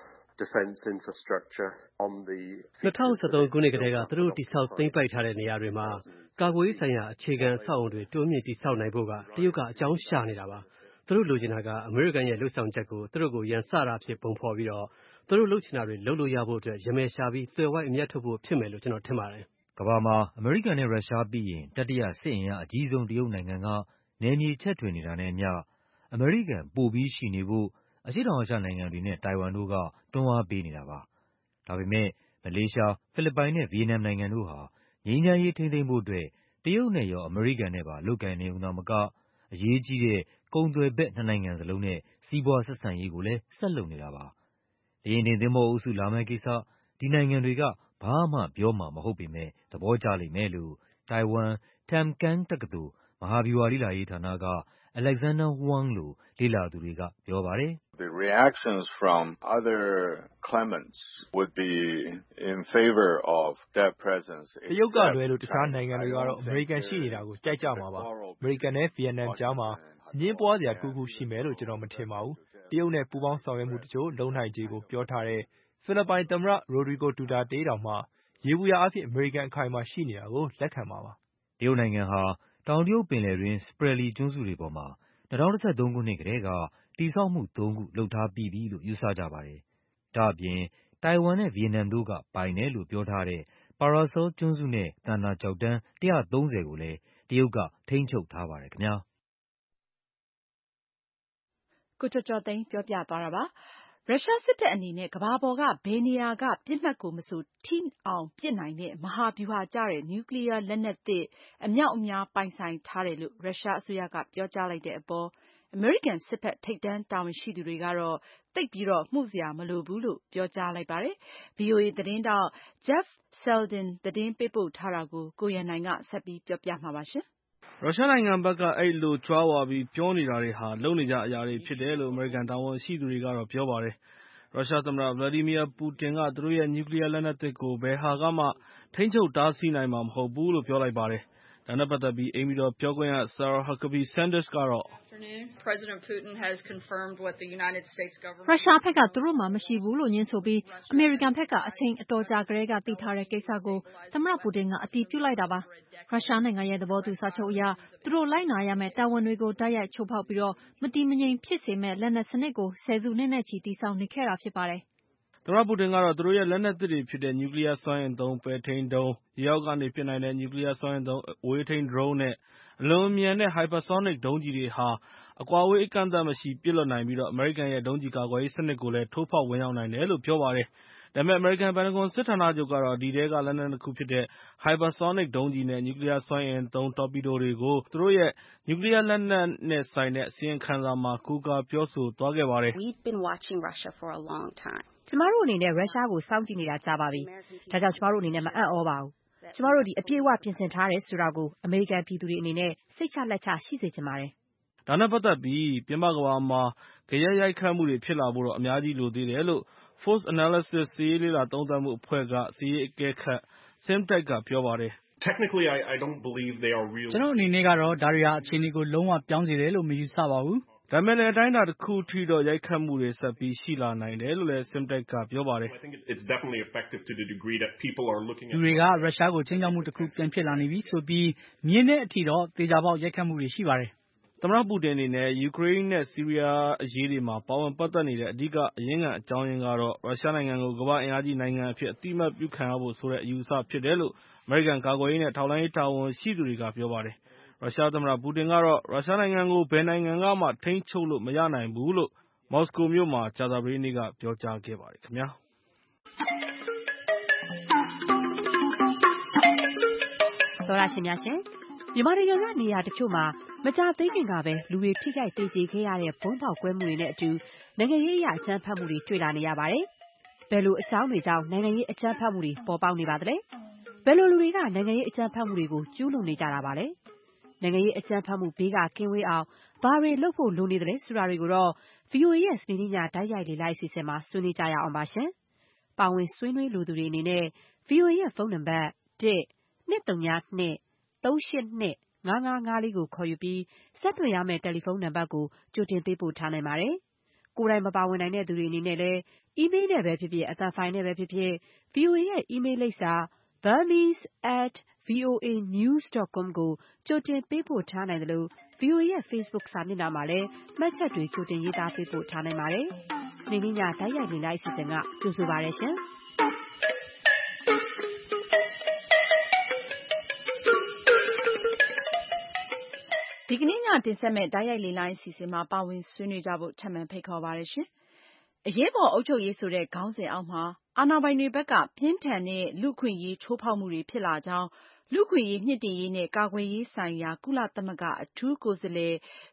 defense infrastructure on the ၂၀၁၃ ခုနှစ်ကတည်းကသူတို့တိဆောက်သိမ်းပိုက်ထားတဲ့နေရာတွေမှာကာကွယ်ရေးဆိုင်ရာအခြေခံအဆောက်အုံတွေတိုးမြင့်တိဆောက်နိုင်ဖို့ကတရုတ်ကအကြောင်းရှာနေတာပါသူတို့လိုချင်တာကအမေရိကန်ရဲ့လှုပ်ဆောင်ချက်ကိုသူတို့ကိုရန်စတာဖြစ်ပုံဖော်ပြီးတော့သူတို့လှုပ်ချင်တာတွေလုပ်လို့ရဖို့အတွက်ရမယ်ရှာပြီးသွယ်ဝိုက်အမြတ်ထုတ်ဖို့ဖြစ်မယ်လို့ကျွန်တော်ထင်ပါတယ်ကမ္ဘာမှာအမေရိကန်နဲ့ရုရှားပြီးရင်တတိယစစ်အင်အားအကြီးဆုံးတရုတ်နိုင်ငံကနယ်မြေချက်ထွင်နေတာနဲ့အမျှအမေရိကန်ပိုပြီးရှိနေဖို့အရှေ့တောင်အာရှနိုင်ငံတွေနဲ့တိုင်ဝမ်တို့ကတွန်းအားပေးနေတာပါဒါပေမဲ့မလေးရှားဖိလစ်ပိုင်နဲ့ဗီယက်နမ်နိုင်ငံတို့ဟာငြိမ်းချမ်းရေးထိန်းသိမ်းဖို့အတွက်တရုတ်နဲ့ရောအမေရိကန်နဲ့ပါလုပ်ကိုင်နေုံသာမကအရေးကြီးတဲ့ကုန်သွယ်ဘက်နှစ်နိုင်ငံစလုံးနဲ့စီးပွားဆက်ဆံရေးကိုလည်းဆက်လုပ်နေတာပါ။လေယာဉ်တင်သင်္ဘောအုပ်စုလာမယ့်ကိစ္စဒီနိုင်ငံတွေကဘာမှပြောမှာမဟုတ်ပေမဲ့သဘောကျလိမ့်မယ်လို့တိုင်ဝမ် Tam Kang တက္ကသိုလ်မဟာဗျူဟာလေ့လာရေးဌာနက Alexander Huang လို့လေ့လာသူတွေကပြောပါတယ်။ The reactions from other claimants would be in favor of their presence. တရုတ်ကလွဲလို့တခြားနိုင်ငံတွေကတော့အမေရိကန်ရှိနေတာကိုကြိုက်ကြမှာပါ။အမေရိကန်နဲ့ဗီယက်နမ်ကြားမှာအငြင်းပွားစရာတစ်ခုခုရှိမယ်လို့ကျွန်တော်မထင်ပါဘူး။တရုတ်နဲ့ပူးပေါင်းဆောင်ရွက်မှုတချို့လုပ်နိုင်ခြေကိုပြောထားတဲ့ဖိလစ်ပိုင်သမ္မတ Rodrigo Duterte တောင်မှယေဘုယျအားဖြင့်အမေရိကန်အခိုင်အမာရှိနေတာကိုလက်ခံမှာပါ။တရုတ်နိုင်ငံဟာတောင်တရုတ်ပင်လယ်တွင်း Spratly ကျွန်းစုတွေပေါ်မှာ၂၀၁၃ခုနှစ်ကတည်းကတည်ဆောက်မှုသုံးခုလုပ်ထားပြီးပြီလို့ယူဆကြပါတယ်။ဒါ့အပြင်တိုင်ဝမ်နဲ့ဗီယက်နမ်တို့ကပိုင်တယ်လို့ပြောထားတဲ့ Paracel ကျွန်းစုနဲ့သန္တာကျောက်တန်း၁၃၀ကိုလည်းတရုတ်ကထိန်းချုပ်ထားပါတယ်ခင်ဗျာ။ကိုကျော်ကျော်သိန်းပြောပြသွားတာပါ။ရုရှားစစ်တပ်အနေနဲ့ကမ္ဘာပေါ်ကဘယ်နေရာကပစ်မှတ်ကိုမဆိုထိအောင်ပစ်နိုင်တဲ့မဟာဗျူဟာကျတဲ့နျူကလီးယားလက်နက်သစ်အမြောက်အများပိုင်ဆိုင်ထားတယ်လို့ရုရှားအစိုးရကပြောကြားလိုက်တဲ့အပေါ်အမေရိကန်စစ်ဘက်ထိပ်တန်းတာဝန်ရှိသူတွေကတော့သိပ်ပြီးတော့မှုစရာမလိုဘူးလို့ပြောကြားလိုက်ပါတယ်။ ဗွီအိုအေသတင်းထောက် Jeff Seldon သတင်းပေးပို့ထားတာကိုကိုရန်နိုင်ကဆက်ပြီးပြောပြမှာပါရှင်။ရုရှားနိုင်ငံဘက်ကအဲ့လိုကြွားဝါပြီးပြောနေတာတွေဟာလုပ်နေကြအရာတွေဖြစ်တယ်လို့အမေရိကန်တာဝန်ရှိသူတွေကတော့ပြောပါတယ်။ရုရှားသမ္မတ Vladimir Putin ကသူတို့ရဲ့နျူကလီးယားလက်နက်သစ်ကိုဘယ်ဟာကမှထိန်းချုပ်တားဆီးနိုင်မှာမဟုတ်ဘူးလို့ပြောလိုက်ပါတယ်။ဒါနဲ့ပတ်သက်ပြီးအိမ်ဖြူတော်ပြောခွင့်ရ Sarah Huckabee Sanders ကတော့ရုရှားဘက်ကသူတို့မှမရှိဘူးလို့ညင်းဆိုပြီးအမေရိကန်ဘက်ကအချိန်အတော်ကြာကတည်းကသိထားတဲ့ကိစ္စကိုသမ္မတပူတင်ကအတည်ပြုလိုက်တာပါ။ရုရှားနိုင်ငံရဲ့သဘောတူစာချုပ်အရသူတို့လိုက်နာရမယ့်တာဝန်တွေကိုတိုက်ရိုက်ချိုးဖောက်ပြီးတော့မတည်မငြိမ်ဖြစ်စေမယ့်လက်နက်စနစ်ကိုဆယ်စုနှစ်နဲ့ချီတည်ဆောက်နေခဲ့တာဖြစ်ပါတယ်။သမ္မတပူတင်ကတော့သူတို့ရဲ့လက်နက်သစ်တွေဖြစ်တဲ့နျူကလီးယားစွမ်းအင်သုံးပဲ့ထိန်းဒုံး၊ရေအောက်ကနေပစ်နိုင်တဲ့နျူကလီးယားစွမ်းအင်သုံးအဝေးထိန်းဒရုန်းနဲ့အလွန်အမြန်တဲ့ hypersonic ဒုံးကျည်တွေဟာအကွာအဝေးအကန့်အသတ်မရှိပစ်လွှတ်နိုင်ပြီးအမေရိကန်ရဲ့ဒုံးကျည်ကာကွယ်ရေးစနစ်ကိုလည်းထိုးဖောက်ဝင်ရောက်နိုင်တယ်လို့ပြောပါတယ်။ဒါပေမဲ့အမေရိကန်ပန်တဂွန်စစ်ဌာနချုပ်ကတော့ဒီထဲကလက်နက်နှစ်ခုဖြစ်တဲ့ hypersonic ဒုံးကျည်နဲ့နျူကလီးယားစွမ်းအင်သုံးတော်ပီဒိုတွေကိုသူတို့ရဲ့နျူကလီးယားလက်နက်နဲ့ဆိုင်တဲ့အစီရင်ခံစာမှာကိုးကားပြောဆိုသွားခဲ့ပါတယ်။ “ကျမတို့အနေနဲ့ရုရှားကိုစောင့်ကြည့်နေတာကြာပါပြီ။ဒါကြောင့်ကျမတို့အနေနဲ့မအံ့သြပါဘူး။ကျမတို့အပြည့်အဝပြင်ဆင်ထားတယ်ဆိုတာကိုအမေရိကန်ပြည်သူတွေအနေနဲ့စိတ်ချလက်ချရှိစေချင်ပါတယ်။ ”ဒါနဲ့ပတ်သက်ပြီးပြင်ပကမ္ဘာမှာဂယက်ရိုက်ခတ်မှုတွေဖြစ်လာဖို့တော့အများကြီးလိုသေးတယ်လို့ Force Analysis စစ်ရေးလေ့လာသုံးသပ်မှုအဖွဲ့ကစစ်ရေးအကဲခတ် Sim Tech ကပြောပါတယ်။ “ကျနော့်အနေနဲ့ကတော့ဒါတွေဟာအခြေအနေကိုလုံးဝပြောင်းစေတယ်လို့မယူဆပါဘူး။ဒါပေမဲ့လည်းအတိုင်းအတာတခုထိတော့ရိုက်ခတ်မှုတွေဆက်ပြီးရှိလာနိုင်တယ်လို့လည်း Sim Tech ကပြောပါတယ်။ “လူတွေကရုရှားကိုခြိမ်းခြောက်မှုတခုပြန်ဖြစ်လာနေပြီဆိုပြီးမြင်တဲ့အထိတော့သေချာပေါက်ရိုက်ခတ်မှုတွေရှိပါတယ်။ ” သမ္မတပူတင်အနေနဲ့ယူကရိန်းနဲ့ဆီးရီးယားအရေးတွေမှာပါဝင်ပတ်သက်နေတဲ့အဓိကအရင်းခံအကြောင်းရင်းကတော့ရုရှားနိုင်ငံကိုကမ္ဘာ့အင်အားကြီးနိုင်ငံအဖြစ်အသိအမှတ်ပြုခံရဖို့ဆိုတဲ့အယူအဆဖြစ်တယ်လို့အမေရိကန်ကာကွယ်ရေးနဲ့ထောက်လှမ်းရေးတာဝန်ရှိသူတွေကပြောပါတယ်။ရုရှားသမ္မတပူတင်ကတော့ရုရှားနိုင်ငံကိုဘယ်နိုင်ငံကမှထိန်းချုပ်လို့မရနိုင်ဘူးလို့မော်စကိုမြို့မှာကြာသပတေးနေ့ကပြောကြားခဲ့ပါတယ်ခင်ဗျာ။သောတရှင်များရှင်မြန်မာနိုင်ငံကနေရာတချို့မှာမကြာသေးခင်ကပဲလူတွေထိခိုက်သေကျေခဲ့ရတဲ့ဘုံပေါက်ကွဲမှုတွေနဲ့အတူနိုင်ငံရေးအရာအကြမ်းဖက်မှုတွေတွေ့လာနေရပါတယ်။ဘယ်လိုအကြောင်းတွေကြောင့်နိုင်ငံရေးအကြမ်းဖက်မှုတွေပေါ်ပေါက်နေပါသလဲ။ဘယ်လိုလူတွေကနိုင်ငံရေးအကြမ်းဖက်မှုတွေကိုကျူးလွန်နေကြတာပါလဲ။နိုင်ငံရေးအကြမ်းဖက်မှုဘေးကကင်းဝေးအောင်ဘာတွေလုပ်ဖို့လိုနေသလဲဆိုတာတွေကိုတော့ ဗွီအိုအေ ရဲ့စနေနေ့ညတိုက်ရိုက်လေ့လာအစီအစဉ်မှာဆွေးနွေးကြရအောင်ပါရှင်။ပါဝင်ဆွေးနွေးလိုသူတွေအနေနဲ့ ဗွီအိုအေ ရဲ့ဖုန်းနံပါတ် တစ်၂၀၂ ၃၈၂ ၅၅၅လေးကိုခေါ်ယူပြီးဆက်သွယ်ရမယ့်တယ်လီဖုန်းနံပါတ်ကိုကြိုတင်ပေးပို့ထားနိုင်ပါတယ်။ကိုယ်တိုင်မပါဝင်နိုင်တဲ့သူတွေအနေနဲ့လည်း အီးမေးလ်နဲ့ပဲဖြစ်ဖြစ်၊ အသံဖိုင်နဲ့ပဲဖြစ်ဖြစ် ဗွီအိုအေရဲ့အီးမေးလ်လိပ်စာ burmese at voa news dot com ကိုကြိုတင်ပေးပို့ထားနိုင်သလို ဗွီအိုအေရဲ့ Facebook စာမျက်နှာမှာလည်းမှတ်ချက်တွေကြိုတင်ရေးသားပေးပို့ထားနိုင်ပါတယ်။စနေနေ့ညတိုက်ရိုက်နေလိုက်အစီအစဉ်ကကြိုဆိုပါရရှင်။ဒီကနေ့ညတင်ဆက်မဲ့တိုက်ရိုက်လေလိုင်းအစီအစဉ်မှာပါဝင်ဆွေးနွေးကြဖို့ထပ်မံဖိတ်ခေါ်ပါရရှင်။အရေးပေါ်အုပ်ချုပ်ရေးဆိုတဲ့ခေါင်းစဉ်အောက်မှာအာဏာပိုင်တွေဘက်ကပြင်းထန်တဲ့လူ့ခွင့်ရေးချိုးဖောက်မှုတွေဖြစ်လာကြောင်းလူ့ခွင့်ရေးမြင့်တင်ရေးနဲ့ကာကွယ်ရေးဆိုင်ရာကုလသမဂ္ဂအထူးကိုယ်စားလှယ်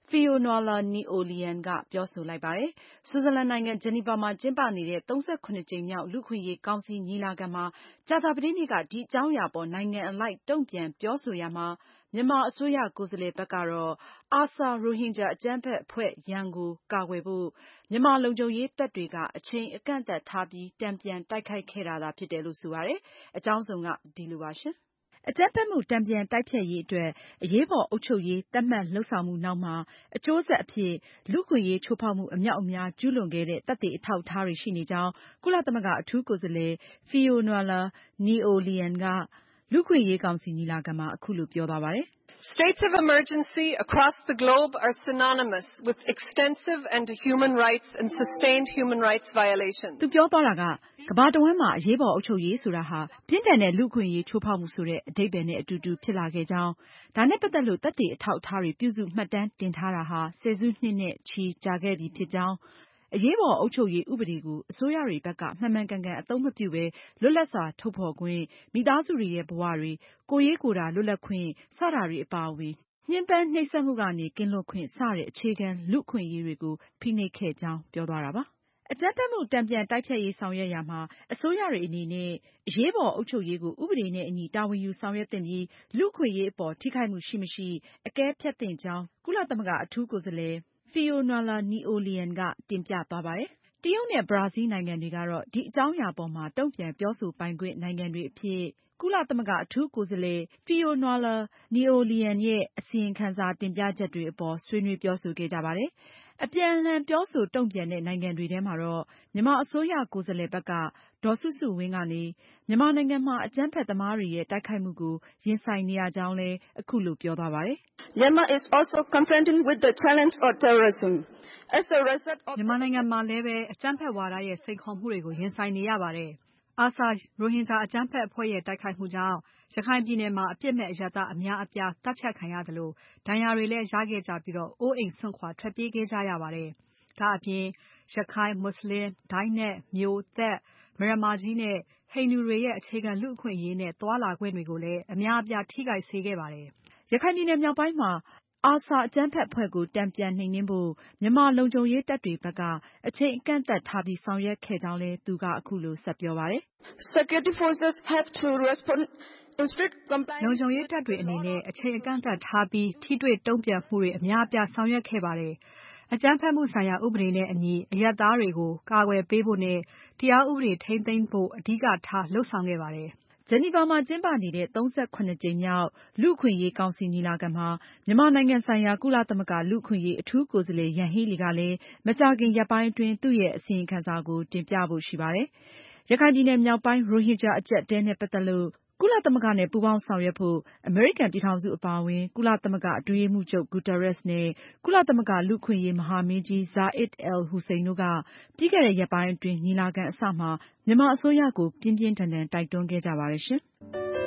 Fiona Ni-Oulian ကပြောဆိုလိုက်ပါတယ်။ဆွစ်ဇာလန်နိုင်ငံဂျနီဗာမှာကျင်းပနေတဲ့ ၃၇ ကြိမ်မြောက်လူ့ခွင့်ရေးကောင်စီညီလာခံမှာကြာသပတေးနေ့ကဒီအကြောင်းအရာပေါ်နိုင်ငံအလိုက်တုံ့ပြန်ပြောဆိုရာမှာမြန်မာအစိုးရကိုယ်စားလှယ်ဘက်ကတော့ အာဆာ ရိုဟင်ဂျာအကြမ်းဖက်အဖွဲ့ရန်ကိုကာကွယ်ဖို့မြန်မာလုံခြုံရေးတပ်တွေကအချိန်အကန့်အသတ်ထားပြီးတန်ပြန်တိုက်ခိုက်ခဲ့တာသာဖြစ်တယ်လို့ဆိုပါတယ်။အကြောင်းစုံကဒီလိုပါရှင်။အကြမ်းဖက်မှုတန်ပြန်တိုက်ဖျက်ရေးအတွက်အရေးပေါ်အုပ်ချုပ်ရေးသတ်မှတ်လှုပ်ဆောင်မှုနောက်မှာအကျိုးဆက်အဖြစ်လူ့ခွင့်ရေးချိုးဖောက်မှုအမြောက်အများကျူးလွန်ခဲ့တဲ့သက်သေအထောက်အထားတွေရှိနေကြောင်းကုလသမဂ္ဂအထူးကိုယ်စားလှယ် Fiona Ni-Oulian ကလူ့ခွင့်ရေးကောင်စီညီလာခံမှာအခုလိုပြောသွားပါတယ်။ States of emergency across the globe are synonymous with extensive and human rights and sustained human rights violations. သူပြောသွားတာကကမ္ဘာတဝန်းမှာအရေးပေါ်အုပ်ချုပ်ရေးဆိုတာဟာပြင်းထန်တဲ့လူ့ခွင့်ရေးချိုးဖောက်မှုဆိုတဲ့အဓိပ္ပာယ်နဲ့အတူတူဖြစ်လာခဲ့ကြောင်းဒါနဲ့ပတ်သက်လို့သက်သေအထောက်အထားတွေပြုစုမှတ်တမ်းတင်ထားတာဟာဆယ်စုနှစ်နဲ့ချီကြာခဲ့ပြီဖြစ်ကြောင်းအရေးပေါ်အုပ်ချုပ်ရေးဥပဒေကိုအစိုးရတွေဘက်ကမှန်မှန်ကန်ကန်အသုံးမပြုဘဲလွတ်လပ်စွာထုတ်ဖော်ခွင့်မိသားစုတွေရဲ့ဘဝတွေကိုယ်ရေးကိုယ်တာလွတ်လပ်ခွင့်စတာတွေအပါအဝင်ညှဉ်းပန်းနှိပ်စက်မှုကနေကင်းလွတ်ခွင့်စတဲ့အခြေခံလူ့အခွင့်အရေးတွေကိုဖိနှိပ်ခဲ့ကြောင်းပြောသွားတာပါ။အကြမ်းဖက်မှုတန်ပြန်တိုက်ဖျက်ရေးဆောင်ရွက်ရာမှာအစိုးရတွေအနေနဲ့အရေးပေါ်အုပ်ချုပ်ရေးကိုဥပဒေနဲ့အညီတာဝန်ယူဆောင်ရွက်သင့်ပြီးလူ့အခွင့်အရေးအပေါ်ထိခိုက်မှုရှိမရှိအကဲဖြတ်သင့်ကြောင်းကုလသမဂ္ဂအထူးကိုယ်စားလှယ် Fiona Ni-Oulian ကတင်ပြသွားပါတယ်။တရုတ်နဲ့ဘရာဇီးနိုင်ငံတွေကတော့ဒီအကြောင်းအရာပေါ်မှာတုံ့ပြန်ပြောဆိုပိုင်ခွင့်နိုင်ငံတွေအဖြစ်ကုလသမဂ္ဂအထူးကိုယ်စားလှယ် Fiona Ni-Oulian ရဲ့အစီရင်ခံစာတင်ပြချက်တွေအပေါ်ဆွေးနွေးပြောဆိုခဲ့ကြပါတယ်။အပြန်အလှန်ပြောဆိုတုံ့ပြန်တဲ့နိုင်ငံတွေထဲမှာတော့မြန်မာအစိုးရကိုယ်စားလှယ်ဘက်ကဒေါ်စုစုဝင်းကနေမြန်မာနိုင်ငံမှာအကြမ်းဖက်သမားတွေရဲ့တိုက်ခိုက်မှုကိုရင်ဆိုင်နေရကြောင်းလည်းအခုလိုပြောသွားပါတယ်။ Myanmar is also confronting with the challenge of terrorism. As a result of မြန်မာနိုင်ငံမှာလည်းပဲအကြမ်းဖက်ဝါဒရဲ့စိန်ခေါ်မှုတွေကိုရင်ဆိုင်နေရပါတယ်။ အာဆာ ရိုဟင်ဂျာအကြမ်းဖက်အဖွဲ့ရဲ့တိုက်ခိုက်မှုကြောင့်ရခိုင်ပြည်နယ်မှာအပြစ်မဲ့အရပ်သားအများအပြားတပ်ဖြတ်ခံရသလိုဒဏ်ရာတွေလည်းရခဲ့ကြပြီးတော့အိုးအိမ်စွန့်ခွာထွက်ပြေးခဲ့ကြရပါတယ်။ဒါအပြင်ရခိုင်မွတ်စလင်ဒိုင်းနက်မျိုးသက်မရမာကြီးနဲ့ဟိန္ဒူတွေရဲ့အခြေခံလူ့အခွင့်အရေးနဲ့သွားလာခွင့်တွေကိုလည်းအများအပြားထိခိုက်စေခဲ့ပါတယ်။ရခိုင်ပြည်နယ်မြောက်ပိုင်းမှာအာဆာအကြမ်းဖက်အဖွဲ့ကိုတန်ပြန်နှိမ်နင်းဖို့မြန်မာလုံခြုံရေးတပ်တွေဘက်ကအချိန်အကန့်အသတ်ထားပြီးဆောင်ရွက်ခဲ့ကြောင်းလည်းသူကအခုလိုဆက်ပြောပါတယ်။ Security forces have to respond in strict compliance. လုံခြုံရေးတပ်တွေအနေနဲ့အချိန်အကန့်အသတ်ထားပြီးထိတွေ့တုံ့ပြန်မှုတွေအများအပြားဆောင်ရွက်ခဲ့ပါတယ်။အကြမ်းဖက်မှုဆိုင်ရာဥပဒေနဲ့အညီအရပ်သားတွေကိုကာကွယ်ပေးဖို့နဲ့တရားဥပဒေထိန်းသိမ်းဖို့အဓိကထားလုပ်ဆောင်ခဲ့ပါတယ်။ဂျနီဗာမှာကျင်းပနေတဲ့ ၃၇ ကြိမ်မြောက်လူ့အခွင့်အရေးကောင်စီညီလာခံမှာမြန်မာနိုင်ငံဆိုင်ရာကုလသမဂ္ဂလူ့အခွင့်အရေးအထူးကိုယ်စားလှယ်ယန်ဟီးလီကလည်းမကြာခင်ရက်ပိုင်းအတွင်းသူ့ရဲ့အစီရင်ခံစာကိုတင်ပြဖို့ရှိပါတယ်။ရခိုင်ပြည်နယ်မြောက်ပိုင်းရိုဟင်ဂျာအကျပ်အတည်းနဲ့ပတ်သက်လို့ကုလသမဂ္ဂနဲ့ပူးပေါင်းဆောင်ရွက်ဖို့အမေရိကန်ပြည်ထောင်စုအပါအဝင်ကုလသမဂ္ဂအတွင်းရေးမှူးချုပ် Guterres နဲ့ကုလသမဂ္ဂလူ့အခွင့်အရေးမဟာမင်းကြီး Zeid al-Hussein တို့ကပြီးခဲ့တဲ့ရက်ပိုင်းအတွင်းညီလာခံအစမှာမြန်မာအစိုးရကိုပြင်းပြင်းထန်ထန်တိုက်တွန်းခဲ့ကြပါတယ်ရှင်။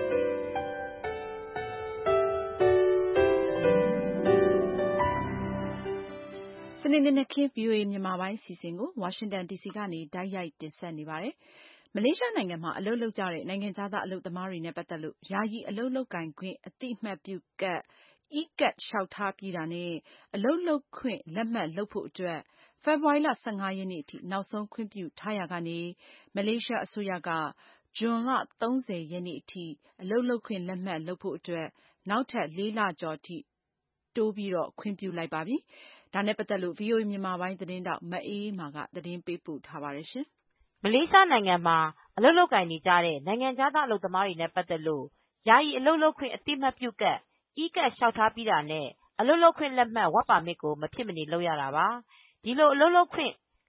စနေနေ့ခင်း ဗွီအိုအေမြန်မာပိုင်းအစီအစဉ်ကိုဝါရှင်တန်ဒီစီကနေတိုက်ရိုက်တင်ဆက်နေပါတယ်။မလေးရှားနိုင်ငံမှာအလုပ်လုပ်ကြတဲ့နိုင်ငံခြားသားအလုပ်သမားတွေနဲ့ပတ်သက်လို့ယာယီအလုပ်လုပ်ကိုင်ခွင့်အသိအမှတ်ပြုကတ် E-card လျှောက်ထားပြီးတာနဲ့အလုပ်လုပ်ခွင့်လက်မှတ်လုပ်ဖို့အတွက်ဖေဖော်ဝါရီလ ၁၅ ရက်နေ့အထိနောက်ဆုံးခွင့်ပြုထားရာကနေမလေးရှားအစိုးရကဇွန်လ ၃၀ ရက်နေ့အထိအလုပ်လုပ်ခွင့်လက်မှတ်လုပ်ဖို့အတွက်နောက်ထပ်လေးလကျော်အထိတိုးပြီးတော့ခွင့်ပြုလိုက်ပါပြီ။ဒါနဲ့ပတ်သက်လို့ ဗွီအိုအေမြန်မာပိုင်းသတင်းထောက်မအေးအေးမာကသတင်းပေးပို့ထားပါတယ်ရှင်။မလေးရှားနိုင်ငံမှာအလုပ်လုပ်ကိုင်နေကြတဲ့နိုင်ငံခြားသားအလုပ်သမားတွေနဲ့ပတ်သက်လို့ယာယီအလုပ်လုပ်ခွင့်အသိအမှတ်ပြုကတ် E-card လျှောက်ထားပြီးတာနဲ့အလုပ်လုပ်ခွင့်လက်မှတ် Work Permit ကိုမဖြစ်မနေလုပ်ရတာပါ။ဒီလိုအလုပ်လုပ်ခွင့်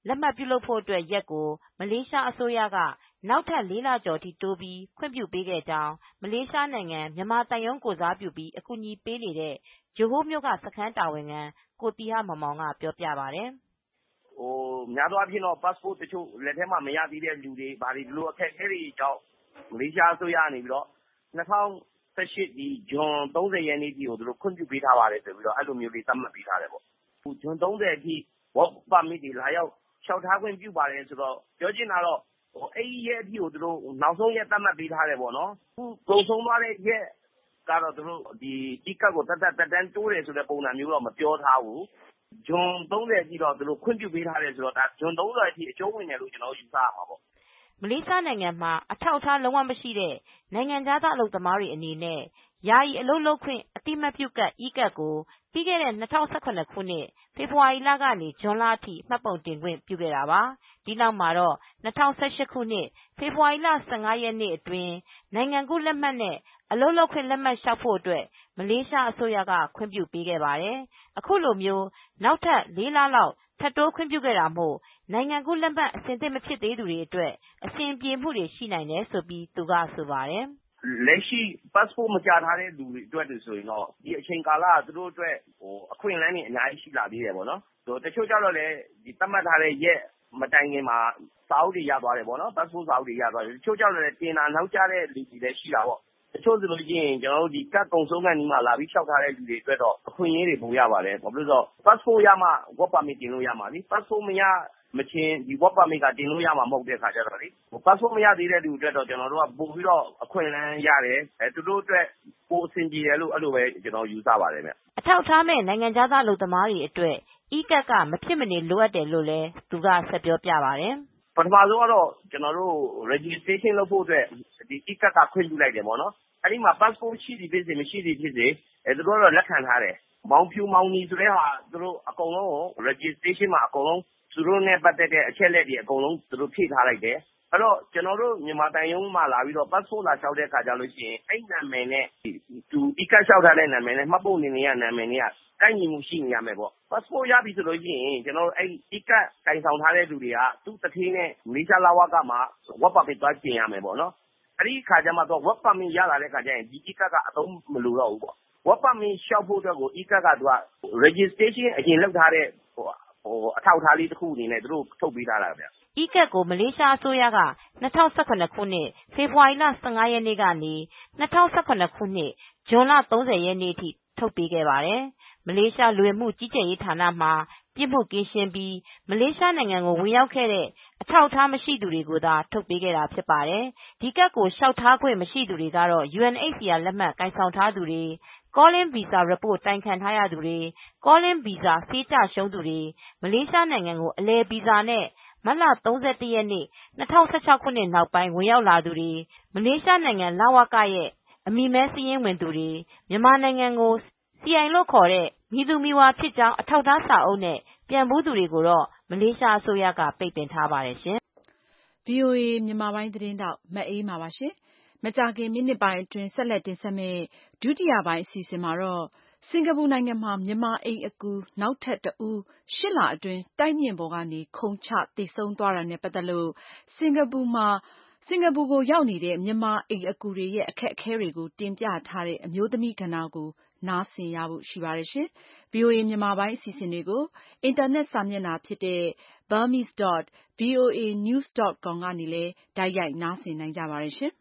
လက်မှတ်ပြုလုပ်ဖို့အတွက်ရက်ကိုမလေးရှားအစိုးရကနောက်ထပ်လေးလကျော်ထိတိုးပြီးခွင့်ပြုပေးခဲ့ကြောင်းမလေးရှားနိုင်ငံမြန်မာသံရုံးကိုစားပြုပြီးအကူအညီပေးနေတဲ့ဂျိုဟိုးမြို့ကစခန်းတာဝန်ခံကိုတီဟမောင်မောင်ကပြောပြပါတယ်ဟိုများသောအားဖြင့်တော့ passport တချို့လက်ထဲမှာမရသေးတဲ့လူတွေဘာတွေဒီလိုအခက်အခဲတွေကြောင့်မလေးရှားအစိုးရကနေပြီးတော့၂၀၁၈ဒီဇွန်၃၀ရက်နေ့ထိကိုသူတို့ခွင့်ပြုပေးထားပါတယ်ဆိုပြီးတော့အဲ့လိုမျိုးလေးသတ်မှတ်ပေးထားတယ်ပေါ့ဟိုဇွန်၃၀အထိ work permit တွေလာရောက်လျှောက်ထားခွင့်ပြုပါတယ်ဆိုတော့ပြောချင်တာတော့ဟိုအဲ့ဒီရက်အထိကိုသူတို့နောက်ဆုံးရက်သတ်မှတ်ပေးထားတယ်ပေါ့နော်ခုကုန်ဆုံးသွားတဲ့ရက်ကတော့သူတို့ဒီ e-card ကိုတက်တက်တက်တန်းတိုးတယ်ဆိုတဲ့ပုံစံမျိုးတော့မပြောထားဘူးဇွန်၃၀အထိတော့သူတို့ခွင့်ပြုပေးထားတယ်ဆိုတော့ဒါဇွန်၃၀အထိအကျုံးဝင်တယ်လို့ကျွန်တော်ယူဆရမှာပေါ့မလေးရှားနိုင်ငံမှာအထောက်အထားလုံးဝမရှိတဲ့နိုင်ငံခြားသားအလုပ်သမားတွေအနေနဲ့ယာယီအလုပ်လုပ်ခွင့်အတိမတ်ပြုကတ် e-card ကိုပြီးခဲ့တဲ့၂၀၁၇ခုနှစ်ဖေဖော်ဝါရီလကနေဇွန်လအထိမှတ်ပုံတင်ခွင့်ပြုခဲ့တာပါဒီနောက်မှာတော့၂၀၁၈ခုနှစ်ဖေဖော်ဝါရီလ၁၅ရက်နေ့အတွင်းနိုင်ငံကူးလက်မှတ်နဲ့အလုပ်လုပ်ခွင့်လက်မှတ်လျှောက်ဖို့အတွက်မလေးရှားအစိုးရကခွင့်ပြုပေးခဲ့ပါတယ်အခုလိုမျိုးနောက်ထပ်လေးလလောက်ထပ်တိုးခွင့်ပြုခဲ့တာမို့နိုင်ငံကူးလက်မှတ်အဆင်သင့်မဖြစ်သေးသူတွေအတွက်အဆင်ပြေမှုတွေရှိနိုင်တယ်ဆိုပြီးသူကဆိုပါတယ်လက်ရှိ passport မကြာထားတဲ့လူတွေအတွက်ဆိုရင်တော့ဒီအချိန်ကာလကသူတို့အတွက်ဟိုအခွင့်အလမ်းတွေအများကြီးရှိလာသေးတယ်ပေါ့နော်ဆိုတချို့ကြတော့လေဒီသတ်မှတ်ထားတဲ့ရက်မတိုင်ခင်မှာစာအုပ်တွေရသွားတယ်ပေါ့နော် passport စာအုပ်တွေရသွားတယ်တချို့ကြတော့လေတင်တာနောက်ကျတဲ့လူတွေလည်းရှိတာပေါ့တချို့ဆိုလို့ရှိရင်ကျွန်တော်တို့ဒီကတ်ကုံဆုံးကန်ဒီမှာလာပြီးလျှောက်ထားတဲ့လူတွေအတွက်တော့အခွင့်အရေးတွေပိုရပါတယ်ဘာဖြစ်လို့ဆိုတော့ passport ရမှ work permit တင်လို့ရမှာလी passport မရမချင်းဒီ work permit ကတင်လို့ရမှာမဟုတ်တဲ့ခါကျတော့လေ passport မရသေးတဲ့လူတွေအတွက်တော့ကျွန်တော်တို့ကပို့ပြီးတော့အခွင့်အလမ်းရတယ်အဲသူတို့အတွက်ပိုအဆင်ပြေတယ်လို့အဲ့လိုပဲကျွန်တော်ယူဆပါတယ်ဗျအထောက်ထားမဲ့နိုင်ငံခြားသားလူသမားတွေအတွက် e-card ကမဖြစ်မနေလိုအပ်တယ်လို့လည်းသူကဆက်ပြောပြပါတယ်ပထမဆုံးကတော့ကျွန်တော်တို့ registration လုပ်ဖို့အတွက်ဒီ e-card ကခွင့်ပြုလိုက်တယ်ပေါ့နော်အဲ့ဒီမှာ passport ရှိသည်ဖြစ်စေမရှိသည်ဖြစ်စေအဲသူတို့တော့လက်ခံထားတယ်မောင်ဖြူမောင်နီဆိုတဲ့ဟာသူတို့အကုန်လုံးကို registration မှာအကုန်လုံးသူတို့နဲ့ပတ်သက်တဲ့အချက်လက်တွေအကုန်လုံးသူတို့ဖြည့်ထားလိုက်တယ်အဲ့တော့ကျွန်တော်တို့မြန်မာတန်ယုံမှာလာပြီးတော့ passport လာလျှောက်တဲ့အခါကျလို့ရှိရင်အဲ့နာမည်နဲ့သူ e-card လျှောက်ထားတဲ့နာမည်နဲ့မှတ်ပုံတင်နေရနာမည်နဲ့ကိုက်ညီမှုရှိနေရမယ်ပေါ့ passport ရပြီဆိုလို့ရှိရင်ကျွန်တော်တို့အဲ့ e-card တိုင်ဆောင်ထားတဲ့လူတွေကသူ့တထေးနဲ့မလေးရှားလဝကမှာ work permit သွားပြင်ရမယ်ပေါ့နော်အဲ့ဒီခါကျမှတော့ work permit ရလာတဲ့ခါကျရင်ဒီ e-card ကအသုံးမလိုတော့ဘူးပေါ့ work permit လျှောက်ဖို့အတွက်ကို e-card ကသူက registration အရင်လုပ်ထားတဲ့ဟိုဟိုအထောက်အထားလေးတစ်ခုအနေနဲ့သူတို့ထုတ်ပေးထားတာဗျ e-card ကိုမလေးရှားအစိုးရက၂၀၁၇ခုနှစ်ဖေဖော်ဝါရီလ၁၅ရက်နေ့ကနေ၂၀၁၇ခုနှစ်ဇွန်လ၃၀ရက်နေ့ထိထုတ်ပေးခဲ့ပါတယ်မလေးရှားလူဝင်မှုကြီးကြပ်ရေးဌာနမှပြစ်မှုကင်းရှင်းပြီးမလေးရှားနိုင်ငံကိုဝင်ရောက်ခဲ့တဲ့အထောက်အထားမရှိသူတွေကိုသာထုတ်ပေးခဲ့တာဖြစ်ပါတယ်ဒီကတ်ကိုလျှောက်ထားခွင့်မရှိသူတွေကတော့ ယူ အန် အိတ်စီအာ လက်မှတ်ကိုင်ဆောင်ထားသူတွေ calling visa report တိုင်ခံထားရသူတွေ calling visa ဆေးကျရှုံးသူတွေမလေးရှားနိုင်ငံကိုအလည်ဗီဇာနဲ့မတ်လ၃၁ရက်နေ့၂၀၁၆ခုနှစ်နောက်ပိုင်းဝင်ရောက်လာသူတွေမလေးရှားနိုင်ငံလဝကရဲ့အမည်မဲစာရင်းဝင်သူတွေမြန်မာနိုင်ငံကို စီ အိုင် လို့ခေါ်တဲ့မည်သူမည်ဝါဖြစ်ကြောင်းအထောက်အထားစာအုပ်နဲ့ပြန်ဘူးသူတွေကိုတော့မလေးရှားအစိုးရကပိတ်ပင်ထားပါတယ်ရှင်။ ဗွီအိုအေမြန်မာပိုင်းသတင်းထောက်မအေးမာပါရှင်။မကြာခင်မိနစ်ပိုင်းအတွင်းဆက်လက်တင်ဆက်မယ့်ဒုတိယပိုင်းအစီအစဉ်မှာတော့စင်ကာပူနိုင်ငံမှာမြန်မာအိမ်အကူနောက်ထပ်တဦးရှစ်လအတွင်းတိုက်မြင့်ပေါ်ကနေခုန်ချသေဆုံးသွားတာနဲ့ပတ်သက်လို့စင်ကာပူမှာစင်ကာပူကိုရောက်နေတဲ့မြန်မာအိမ်အကူတွေရဲ့အခက်အခဲတွေကိုတင်ပြထားတဲ့အမျိုးသမီးကဏ္ဍကိုနားဆင်ရဖို့ရှိပါတယ်ရှင်။ ဗွီအိုအေမြန်မာပိုင်းအစီအစဉ်တွေကိုအင်တာနက်စာမျက်နှာဖြစ်တဲ့ burmese dot voa news dot com ကနေလည်းတိုက်ရိုက်နားဆင်နိုင်ကြပါတယ်ရှင်။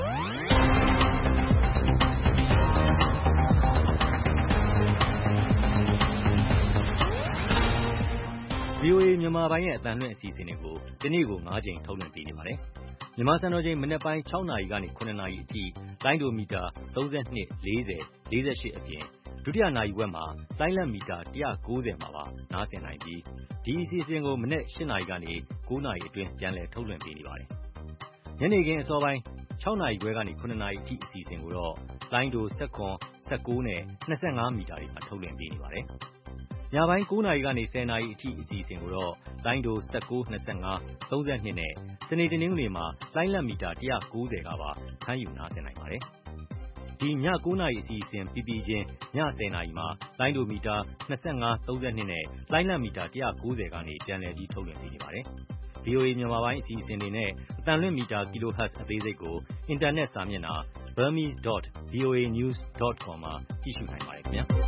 ဗွီအိုအေမြန်မာပိုင်းရဲ့အသံလွှင့်အစီအစဉ်တွေကိုဒီနေ့ကို၅ကြိမ်ထုတ်လွှင့်ပေးနေပါတယ်။မြန်မာစံတော်ချိန်မနက်ပိုင်း၆နာရီကနေ၇နာရီအထိလိုင်းဒိုမီတာ၃၂ ၄၀ ၄၈အပြင်ဒုတိယနာရီဝက်မှာလိုင်းလတ်မီတာ၁၉၀မှာပါနားဆင်နိုင်ပြီးဒီအစီအစဉ်ကိုမနက်၈နာရီကနေ၉နာရီအတွင်းပြန်လည်ထုတ်လွှင့်ပေးနေပါတယ်။ညနေခင်းအစောပိုင်း၆နာရီခွဲကနေ၇နာရီအထိအစီအစဉ်ကိုတော့လိုင်းဒို၁၇ ၁၉နဲ့၂၅မီတာတွေမှာထုတ်လွှင့်ပေးနေပါတယ်။ညပိုင်း၉နာရီကနေ၁၀နာရီအထိအစီအစဉ်ကိုတော့လိုင်းဒို၁၉ ၂၅ ၃၂နဲ့စနေတနင်္ဂနွေမှာလိုင်းလတ်မီတာ၁၉၀ကပါဖမ်းယူနားဆင်နိုင်ပါတယ်။ဒီညကိုးနာရီအစီအစဉ်ပြီးပြီးချင်းညဆယ်နာရီမှာလိုင်းဒိုမီတာနှစ်၅ သုံး၂နဲ့လိုင်းလံမီတာone ninetyကနေပြန်လည်ပြီးထုတ်လွှင့်ပေးနေပါတယ်။ ဗွီအိုအေ မြန်မာပိုင်းအစီအစဉ်တွေနဲ့အသံလွှင့်မီတာ kilohertz အသေးစိတ်ကိုအင်တာနက်စာမျက်နှာ burmese dot voa news dot com မှာကြည့်ရှုနိုင်ပါတယ်ခင်ဗျာ။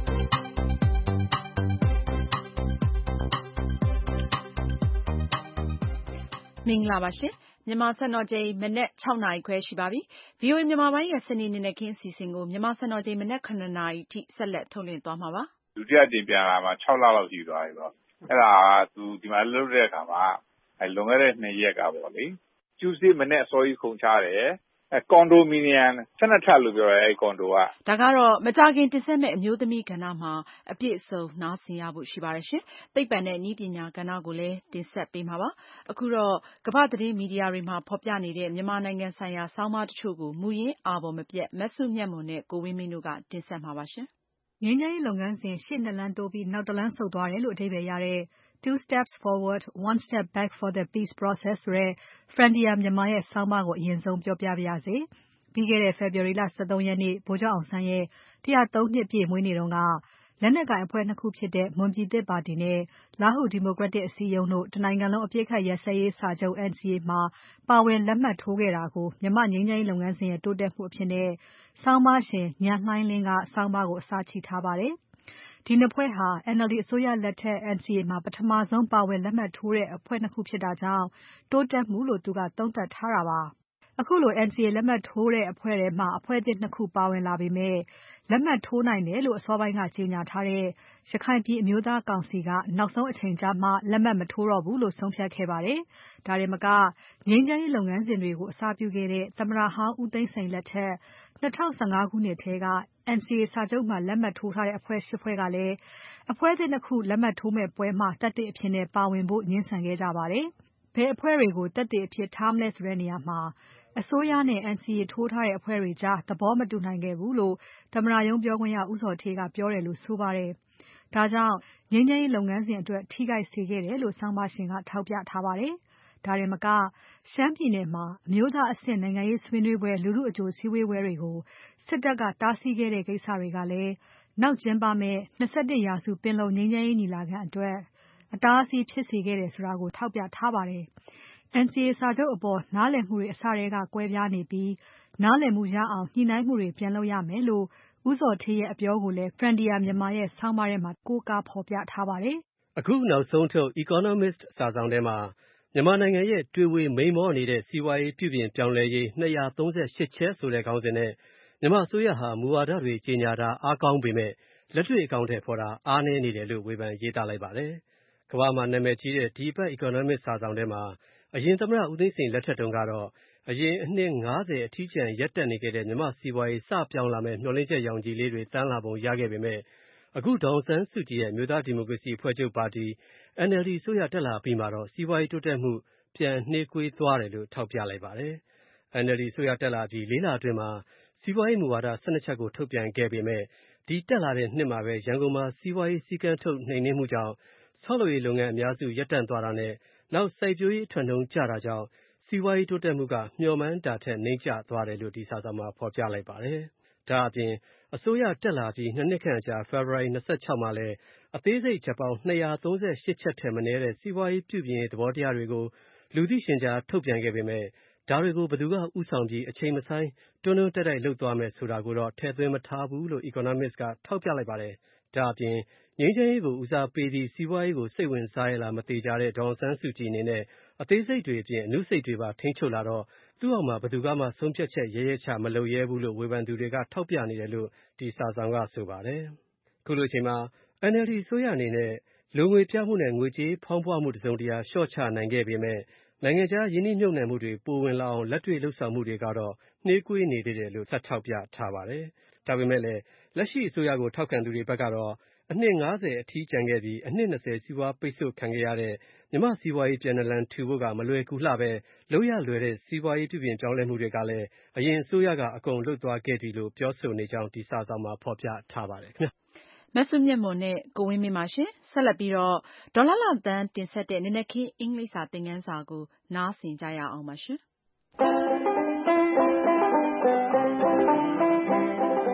မင်္ဂလာပါရှင်။မြန်မာစံတော်ချိန်မနက်၆နာရီခွဲရှိပါပြီ။ ဗွီအိုအေမြန်မာပိုင်းရဲ့စနေနေ့ခင်းအစီအစဉ်ကိုမြန်မာစံတော်ချိန်မနက်၇နာရီထိဆက်လက်ထုတ်လွှင့်သွားမှာပါ။ဒုတိယတင်ပြန်လာမှာ၆လလောက်ရှိသွားပြီပေါ့။အဲ့ဒါကသူဒီမှာလှုပ်တဲ့အခါမှာအဲလွန်ခဲ့တဲ့နှစ်ရက်ကပေါ့လေ။ Tuesday မနေ့အစောကြီးခုံချတယ်။အဲကွန်ဒိုမီနီယံ၁၂ထပ်လို့ပြောတယ်အဲကွန်ဒိုက။ဒါကတော့မကြာခင်တင်ဆက်မဲ့အမျိုးသမီးကဏ္ဍမှာအပြည့်အစုံနားဆင်ရဖို့ရှိပါတယ်ရှင်။သိပ္ပံနဲ့နည်းပညာကဏ္ဍကိုလည်းတင်ဆက်ပေးမှာပါ။အခုတော့ကမ္ဘာသတင်းမီဒီယာတွေမှာဖော်ပြနေတဲ့မြန်မာနိုင်ငံဆိုင်ရာဆောင်းပါးတချို့ကိုမူရင်းအာဘော်မပြတ်မဆုမြတ်မွန်နဲ့ကိုဝင်းမင်းတို့ကတင်ဆက်မှာပါရှင်။ငြိမ်းချမ်းရေးလုပ်ငန်းစဉ်ရှေ့နှစ်လမ်းတိုးပြီးနောက်တစ်လမ်းဆုတ်သွားတယ်လို့အဓိပ္ပါယ်ရတဲ့ Two steps forward, one step back for the peace process ဆိုတဲ့ Frontier Myanmar ရဲ့ဆောင်းပါးကိုအရင်ဆုံးပြောပြပါရစေ။ပြီးခဲ့တဲ့ February လ၁၃ရက်နေ့ဗိုလ်ချုပ်အောင်ဆန်းရဲ့one oh threeနှစ်ပြည့်မွေးနေ့တုန်းကလက်နက်ကိုင်အဖွဲ့နှစ်ခုဖြစ်တဲ့မွန်ပြည်သစ်ပါတီနဲ့လားဟူဒီမိုကရက်တစ်အစည်းအရုံးတို့တနိုင်ငံလုံးအပစ်အခတ်ရပ်စဲရေးစာချုပ် N C A မှာပါဝင်လက်မှတ်ထိုးခဲ့တာကိုမြန်မာ့ငြိမ်းချမ်းရေးလုပ်ငန်းစဉ်ရဲ့တိုးတက်မှုအဖြစ်နဲ့ဆောင်းပါးရှင်ဉာဏ်လှိုင်းလင်းကဆောင်းပါးကိုအစချီထားပါတယ်။ဒီနှစ်ဖွဲ့ဟာ N L D အစိုးရလက်ထက် N C A မှာပထမဆုံးပါဝင်လက်မှတ်ထိုးတဲ့အဖွဲ့နှစ်ခုဖြစ်တာကြောင့်တိုးတက်မှုလို့သူကသုံးသပ်ထားတာပါ။အခုလို N C A လက်မှတ်ထိုးတဲ့အဖွဲ့ထဲမှာအဖွဲ့သစ်နှစ်ခုပါဝင်လာပေမဲ့လက်မှတ်ထိုးနိုင်တယ်လို့အစောပိုင်းကကြေညာထားတဲ့ရခိုင်ပြည်အမျိုးသားကောင်စီကနောက်ဆုံးအချိန်ကျမှလက်မှတ်မထိုးတော့ဘူးလို့ဆုံးဖြတ်ခဲ့ပါတယ်။ဒါတင်မကငြိမ်းချမ်းရေးလုပ်ငန်းစဉ်တွေကိုအစပြုခဲ့တဲ့သမ္မတဟောင်းဦးသိန်းစိန်လက်ထက်၂၀၁၅ခုနှစ်ထဲက N C A စာချုပ်မှာလက်မှတ်ထိုးထားတဲ့အဖွဲ့၈ဖွဲ့ကလည်းအဖွဲ့သစ်နှစ်ခုလက်မှတ်ထိုးမဲ့ပွဲမှာသက်သေအဖြစ်နဲ့ပါဝင်ဖို့ငြင်းဆန်ခဲ့ကြပါတယ်။ဘယ်အဖွဲ့တွေကိုသက်သေအဖြစ်ထားမလဲဆိုတဲ့နေရာမှာအစိုးရနဲ့ N C A ထိုးထားတဲ့အဖွဲ့တွေကြားသဘောမတူနိုင်ခဲ့ဘူးလို့သမ္မတရုံးပြောခွင့်ရဦးဇော်ဌေးကပြောတယ်လို့ဆိုပါတယ်။ဒါကြောင့်ငြိမ်းချမ်းရေးလုပ်ငန်းစဉ်အတွက်ထိခိုက်စေခဲ့တယ်လို့ဆောင်းပါးရှင်ကထောက်ပြထားပါတယ်။ဒါတင်မကရှမ်းပြည်နယ်မှာအမျိုးသားအဆင့်နိုင်ငံရေးဆွေးနွေးပွဲလူထုအကျိုးစည်းဝေးပွဲတွေကိုစစ်တပ်ကတားဆီးခဲ့တဲ့ကိစ္စတွေကလည်းနောက်ကျင်းပမဲ့၂၁ရာစုပင်လုံငြိမ်းချမ်းရေးညီလာခံအတွက်အတားအဆီးဖြစ်စေခဲ့တယ်ဆိုတာကိုထောက်ပြထားပါတယ်။ N C A စာချုပ်အပေါ်နားလည်မှုတွေအစထဲကကွဲပြားနေပြီးနားလည်မှုရအောင်ညှိနှိုင်းမှုတွေပြန်လုပ်ရမယ်လို့ဦးဇော်ဌေးရဲ့အပြောကိုလည်း Frontier Myanmar ရဲ့ဆောင်းပါးထဲမှာကိုးကားဖော်ပြထားပါတယ်။အခုနောက်ဆုံးထုတ် Economist စာစောင်ထဲမှာမြန်မာနိုင်ငံရဲ့တွေ့ဝေမိန်းမောနေတဲ့စီးပွားရေးပြုပြင်ပြောင်းလဲရေး၂၃၈ချက်ဆိုတဲ့ခေါင်းစဉ်နဲ့မြန်မာအစိုးရဟာမူဝါဒတွေကြေညာတာအားကောင်းပေမဲ့လက်တွေ့အကောင့်ထဲပေါ်တာအားနည်းနေတယ်လို့ဝေဖန်ရေးသားလိုက်ပါတယ်။ကမ္ဘာမှာနာမည်ကြီးတဲ့ဒီအပတ် Economist စာစောင်ထဲမှာအရင်သမ္မတဦးသိန်းစိန်လက်ထက်တုန်းကတော့အရင်အနှစ်၅၀အထီးကျန်ရပ်တန့်နေခဲ့တဲ့မြန်မာစီးပွားရေးစပြောင်းလာမဲ့မျှော်လင့်ချက်ရောင်ခြည်လေးတွေတန်းလာပုံရခဲ့ပေမဲ့အခုဒေါ်အောင်ဆန်းစုကြည်ရဲ့မြို့သားဒီမိုကရေစီအဖွဲ့ချုပ်ပါတီ N L D အစိုးရတက်လာပြီးမှာတော့စီးပွားရေးတိုးတက်မှုပြန်နှေးကွေးသွားတယ်လို့ထောက်ပြလိုက်ပါတယ်။ N L D အစိုးရတက်လာပြီးလေးလအတွင်းမှာစီးပွားရေးမူဝါဒ၁၂ချက်ကိုထုတ်ပြန်ခဲ့ပေမဲ့ဒီတက်လာတဲ့နှစ်မှာပဲရန်ကုန်မှာစီးပွားရေးစည်းကမ်းထုတ်နှိမ်နင်းမှုကြောင့်ဆောက်လုပ်ရေးလုပ်ငန်းအများစုရပ်တန့်သွားတာနဲ့နောက်စိုက်ပျိုးရေးအထွက်နှုန်းကျတာကြောင့်စီးပွားရေးတိုးတက်မှုကမျှော်မှန်းတာထက်နှိမ့်ကျသွားတယ်လို့ဒီစာစောင်မှာဖော်ပြလိုက်ပါတယ်။ဒါအပြင်အစိုးရတက်လာပြီးနှစ်နှစ်ခန့်အကြာ February ၂၆မှာလည်းအသေးစိတ်ချက်ပေါင်း၂၃၈ချက်ထက်မနည်းတဲ့စီးပွားရေးပြုပြင်ရေးသဘောတရားတွေကိုလူသိရှင်ကြားထုတ်ပြန်ခဲ့ပေမဲ့ဒါတွေကိုဘယ်သူကဦးဆောင်ပြီးအချိန်မဆိုင်းတွန်းတွန်းတိုက်တိုက်လုပ်သွားမယ်ဆိုတာကိုတော့ထည့်သွင်းမထားဘူးလို့ Economist ကထောက်ပြလိုက်ပါတယ်။ဒါအပြင်ငြိမ်းချမ်းရေးကိုဦးစားပေးပြီးစီးပွားရေးကိုစိတ်ဝင်စားရလားမသေချာတဲ့ဒေါ်အောင်ဆန်းစုကြည်အနေနဲ့အသေးစိတ်တွေအပြင်အနုစိတ်တွေပါထိန်းချုပ်လာတော့သူ့အောက်မှာဘယ်သူကမှဆုံးဖြတ်ချက်ရဲရဲချမလုပ်ရဲဘူးလို့ဝေဖန်သူတွေကထောက်ပြနေတယ်လို့ဒီစာဆောင်ကဆိုပါတယ်။ခုလိုအချိန်မှာ N L D အစိုးရအနေနဲ့လိုငွေပြမှုနဲ့ငွေကြေးဖောင်းပွမှုတစုံတရာလျှော့ချနိုင်ခဲ့ပေမဲ့နိုင်ငံခြားယင်းနှိမ့်မြုပ်နှံမှုတွေပိုဝင်လာအောင်လက်တွေ့လှုပ်ဆောင်မှုတွေကတော့နှေးကွေးနေသေးတယ်လို့ဆက်ထောက်ပြထားပါတယ်။ဒါပေမဲ့လည်းလက်ရှိအစိုးရကိုထောက်ခံသူတွေဘက်ကတော့အနှစ်၅၀အထီးကျန်ခဲ့ပြီးအနှစ်၂၀စီးပွားပိတ်ဆို့ခံခဲ့ရတဲ့မြန်မာစီးပွားရေးပြန်နလန်ထူဖို့ကမလွယ်ကူလှပဲလုပ်ရလွယ်တဲ့စီးပွားရေးပြုပြင်ပြောင်းလဲမှုတွေကလည်းအရင်အစိုးရကအကုန်လုပ်သွားခဲ့ပြီလို့ပြောဆိုနေကြောင်းဒီစာဆောင်မှာဖော်ပြထားပါတယ်ခင်ဗျာမဆုမြတ်မွန်နဲ့ကိုဝင်းမင်းပါရှင်ဆက်လက်ပြီးတော့ဒေါ်လာလာတန်းတင်ဆက်တဲ့နနခင်းအင်္ဂလိပ်စာသင်ခန်းစာကိုနားဆင်ကြရအောင်ပါရှင်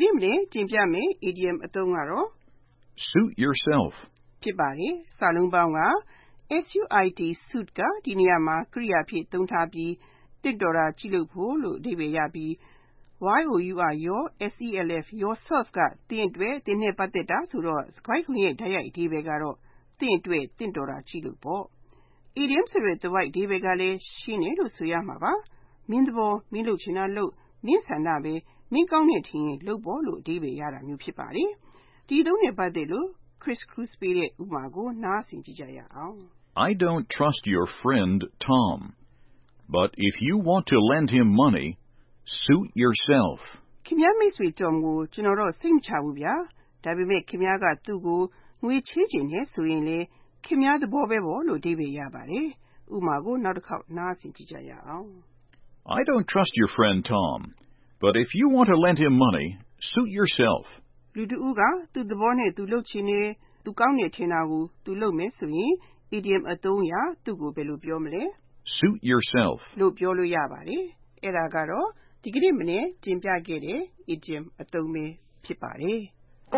နေ့မနေ့တင်ပြမယ် idiom အသုံးကတော့ suit yourself ဖြစ်ပါတယ်။စာလုံးပေါင်းက suit suit ကဒီနေရာမှာကရိယာဖြစ်သုံးထားပြီးတင့်တော်တာကြည့်လို့ဖို့လို့အဓိပ္ပာယ်ရပြီး your self yourself ကသင်အတွက်သင်နဲ့ပတ်သက်တာဆိုတော့စကားခွင်ရဲ့တိုက်ရိုက်အဓိပ္ပာယ်ကတော့သင်အတွက်သင့်တော်တာကြည့်လို့ပေါ့။ idiom ဆိုတဲ့ the right အဓိပ္ပာယ်ကလည်းရှင်းတယ်လို့ဆိုရမှာပါ။မင်းသဘောမင်းလုပ်ချင်တာလုပ်မင်းဆန္ဒပဲမင်းကောင်းတဲ့ထင်ရင်လုပ်ပေါ့လို့အဓိပ္ပာယ်ရတာမျိုးဖြစ်ပါတယ်။ဒီသုံးနဲ့ပတ်သက်လို့ Chris Cruz ပေးတဲ့ဥပမာကိုနားဆင်ကြည့်ကြရအောင်။ I don't trust your friend Tom, but if you want to lend him money, suit yourself. ခင်ဗျားမိတ်ဆွေ Tom ကိုကျွန်တော်တော့စိတ်မချဘူးဗျာ။ဒါပေမဲ့ခင်ဗျားကသူ့ကိုငွေချေးချင်တယ်ဆိုရင်လေခင်ဗျားသဘောပဲပေါ့လို့အဓိပ္ပာယ်ရပါတယ်။ဥပမာကိုနောက်တစ်ခေါက်နားဆင်ကြည့်ကြရအောင်။ I don't trust your friend Tom, but if you want to lend him money, suit yourself. လူတဦးကသူ့သဘောနဲ့သူလုပ်ချင်တယ်သူကောင်းတယ်ထင်တာကိုသူလုပ်မယ်ဆိုရင် idiom အသုံးအရသူ့ကိုဘယ်လိုပြောမလဲ Suit yourself လို့ပြောလို့ရပါတယ်။အဲ့ဒါကတော့ဒီကနေ့မနေ့တင်ပြခဲ့တဲ့ idiom အသုံးပဲဖြစ်ပါတယ်။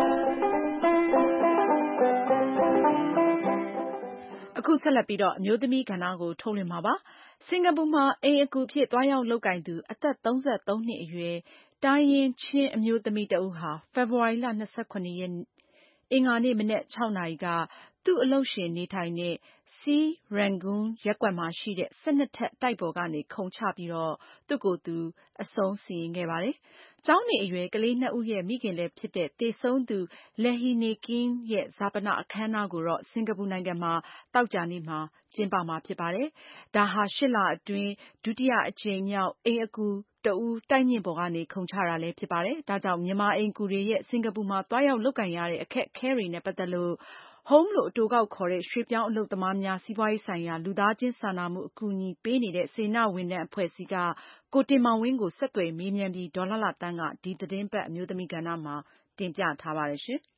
အခုဆက်လက်ပြီးတော့အမျိုးသမီးကဏ္ဍကိုထုတ်လွှင့်မှာပါ။စင်ကာပူမှာအိမ်အကူဖြစ်သွားရောက်လုပ်ကိုင်သူအသက်သုံးဆယ့်သုံးနှစ်အရွယ်တိုင်းရင်းချင်းအမျိုးသမီးတဦးဟာဖေဖော်ဝါရီလ ၂၇ ရက်အင်္ဂါနေ့မနက် ၆ နာရီကသူ့အလုပ်ရှင်နေထိုင်တဲ့ Sea Rangoon ရပ်ကွက်မှာရှိတဲ့ ၁၂ ထပ်တိုက်ပေါ်ကနေခုန်ချပြီးတော့သူ့ကိုယ်သူအဆုံးစီရင်ခဲ့ပါတယ်။ကျောင်းနေအရွယ်ကလေးနှစ်ဦးရဲ့မိခင်လည်းဖြစ်တဲ့သေဆုံးသူ Lehney Kiem ရဲ့ဈာပနအခမ်းအနားကိုတော့စင်ကာပူနိုင်ငံမှာသောကြာနေ့မှာကျင်းပမှာဖြစ်ပါတယ်။ဒါဟာရှစ်လအတွင်းဒုတိယအကြိမ်မြောက်အိမ်အကူတဦးတိုက်မြင့်ပေါ်ကနေခုန်ချတာလည်းဖြစ်ပါတယ်။ဒါကြောင့်မြန်မာအိမ်ကူတွေရဲ့စင်ကာပူမှာသွားရောက်လုပ်ကိုင်ရတဲ့အခက်အခဲတွေနဲ့ပတ်သက်လို့ Home လို့အတိုကောက်ခေါ်တဲ့ရွှေ့ပြောင်းအလုပ်သမားများစီးပွားရေးဆိုင်ရာလူသားချင်းစာနာမှုအကူအညီပေးနေတဲ့စေတနာ့ဝန်ထမ်းအဖွဲ့အစည်းကကိုတင်မောင်ဝင်းကိုဆက်သွယ်မေးမြန်းပြီးဒေါ်လှလှသန်းကဒီသတင်းပတ်အမျိုးသမီးကဏ္ဍမှာတင်ပြထားပါတယ်ရှင်။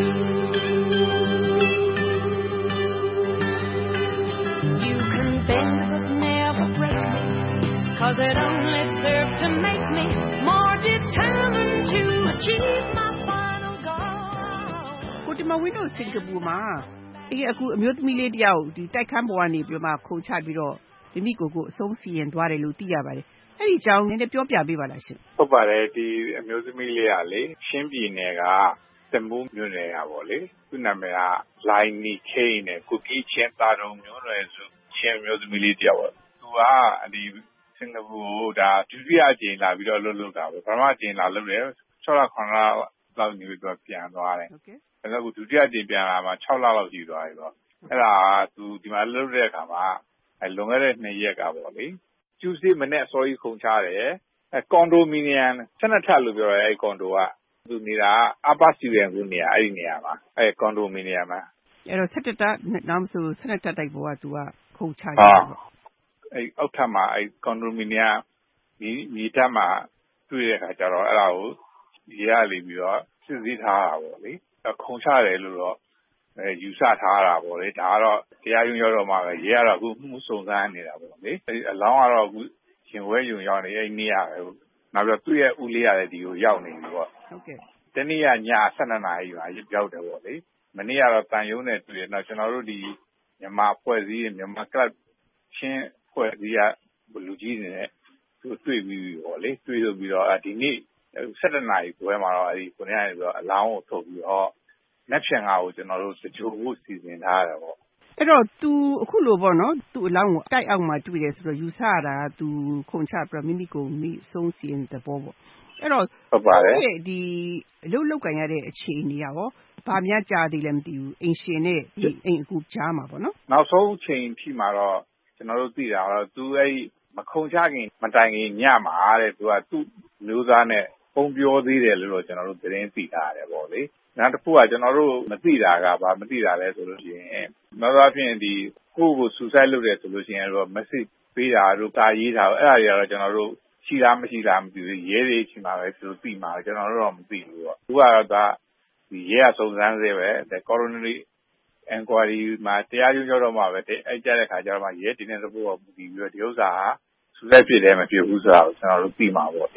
You can bend but never break me, 'cause it only serves to make me more determined to achieve my final goal. ကိုတင်မောင်ဝင်းတို့စင်ကာပူမှာအေးအခုအမျိုးသမီးလေးတယောက်ဒီတိုက်ခန်းပေါ်ကနေပြီးမှခုန်ချပြီးတော့မိမိကိုယ်ကိုအဆုံးစီရင်သွားတယ်လို့သိရပါတယ်။အဲ့ဒီအကြောင်းနည်းနည်းပြောပြပေးပါလားရှင်။ဟုတ်ပါတယ်ဒီအမျိုးသမီးလေးကလေရှမ်းပြည်နယ်ကတမူးမြို့နယ်ကပေါ့လေသူ့နာမည်က Lehney Kiem နဲ့ကိုကြီးချင်းသားတော်မျိုးနွယ်စုချင်းမျိုးသမီးလေးတယောက်ပေါ့သူကဒီစင်ကာပူကိုဒါဒုတိယအကြိမ်လာပြီးတော့လှုပ်လှုပ်တာပဲပထမအကြိမ်လာလှုပ်တယ်၆လခုနှစ်လလောက်နေပြီးတော့ပြန်သွားတယ်။ဒါကဒုတိယအကြိမ်ပြန်လာမှာ၆လလောက်ရှိသွားပြီပေါ့အဲ့ဒါသူဒီမှာလှုပ်တဲ့အခါမှာလွန်ခဲ့တဲ့နှစ်ရက်ကပေါ့လေကျူးစစ်မနဲ့အစောကြီးခုန်ချတယ်အဲကွန်ဒိုမီနီယမ်၁၂ထပ်လို့ပြောရဲအဲကွန်ဒိုကသူနေတာအပါစီရန်ကိုနေရာအဲ့ဒီနေရာမှာအဲကွန်ဒိုမီနီယမ်မှာအဲ့တော့၁၁တက်နောက်ဆို၁၂တက်တိုက်ပေါ်ကသူကခုန်ချတယ်ပေါ့အဲအောက်ထပ်မှာအဲကွန်ဒိုမီနီယမ်ဒီဒီထပ်မှာတွေ့တဲ့အခါကျတော့အဲ့ဒါကိုရေရလိပြီးတော့စစ်စည်းထားတာပေါ့လေခုန်ချတယ်လို့တော့အဲယူဆထားတာပေါ့လေဒါကတော့တရားရုံးရောက်တော့မှပဲရေရတော့အခုမှုစုံစမ်းနေတာပေါ့လေအဲအလောင်းကတော့အခုရှင်ဝဲယုံရောက်နေအဲ့နေရပဲနောက်ပြီးတော့သူ့ရဲ့ဦးလေးရတယ်ဒီကိုရောက်နေပြီပေါ့ဟုတ်ကဲ့တနေ့ကည၁၂နာရီမှာရောက်တယ်ပေါ့လေမနေ့ကတော့တန်ရုံးနဲ့တွေ့တယ်နောက်ကျွန်တော်တို့ဒီမြန်မာဖွဲ့စည်းမြန်မာကလပ်ချင်းဖွဲ့စည်းကလူကြီးတွေနဲ့သူတွေ့ပြီးပြီပေါ့လေတွေ့လို့ပြီးတော့ဒီနေ့၁၁နာရီခွဲမှာတော့အဲဒီကိုနေရပြီးတော့အလောင်းကိုထုတ်ပြီးတော့လက်ဖြံကားကိုကျွန်တော်တို့စကြိုဖို့စီစဉ်ထားတယ်ပေါ့အဲ့တော့ तू အခုလိုပေါ့နော် तू အလောင်းကိုတိုက်အောက်မှာတွေ့တယ်ဆိုတော့ယူဆရတာက तू ခုန်ချပြီးတော့မိမိကိုမိဆုံးစီရင်တဲ့ပေါ့ပေါ့အဲ့တော့ဟုတ်ပါတယ်ဒီအလုပ်လုပ်ကန်ရတဲ့အခြေအနေရောဘာများကြာသေးလဲမသိဘူးအိမ်ရှင်နဲ့ဒီအိမ်အကူကြားမှာပေါ့နော်နောက်ဆုံးချိန်ထိမှာတော့ကျွန်တော်တို့သိတာတော့ तू အဲ့မခုန်ချခင်မတိုင်ခင်ညမှာတဲ့ तू ကသူ့မျိုးသားနဲ့ပုံပြောသေးတယ်လို့တော့ကျွန်တော်တို့သတင်းသိထားရတယ်ပေါ့လေနောက်တစ်ခုကကျွန်တော်တို့မသိတာကဘာမသိတာလဲဆိုလို့ရှိရင်နောက်တော့ဖြင့်ဒီကိုယ့်ကိုဆူဆိုက်လုပ်တယ်ဆိုလို့ရှိရင်တော့ message ပေးတာတို့တာရေးတာအဲ့ဒါတွေကတော့ကျွန်တော်တို့ရှိလားမရှိလားမသိဘူးရဲတွေရှိမှာပဲသူတို့သိမှာပဲကျွန်တော်တို့တော့မသိဘူးပေါ့သူကတော့ဒါဒီရဲအစုံစမ်းသေးပဲ coronary inquiry မှာတရားရုံးရောက်တော့မှပဲအဲ့ကြတဲ့ခါကျတော့မှရဲတင်တဲ့သဘောကမသိပြီးတော့ဒီဥစ္စာဟာဆူဆိုက်ဖြစ်တယ်မဖြစ်ဘူးဆိုတာကိုကျွန်တော်တို့သိမှာပေါ့လေ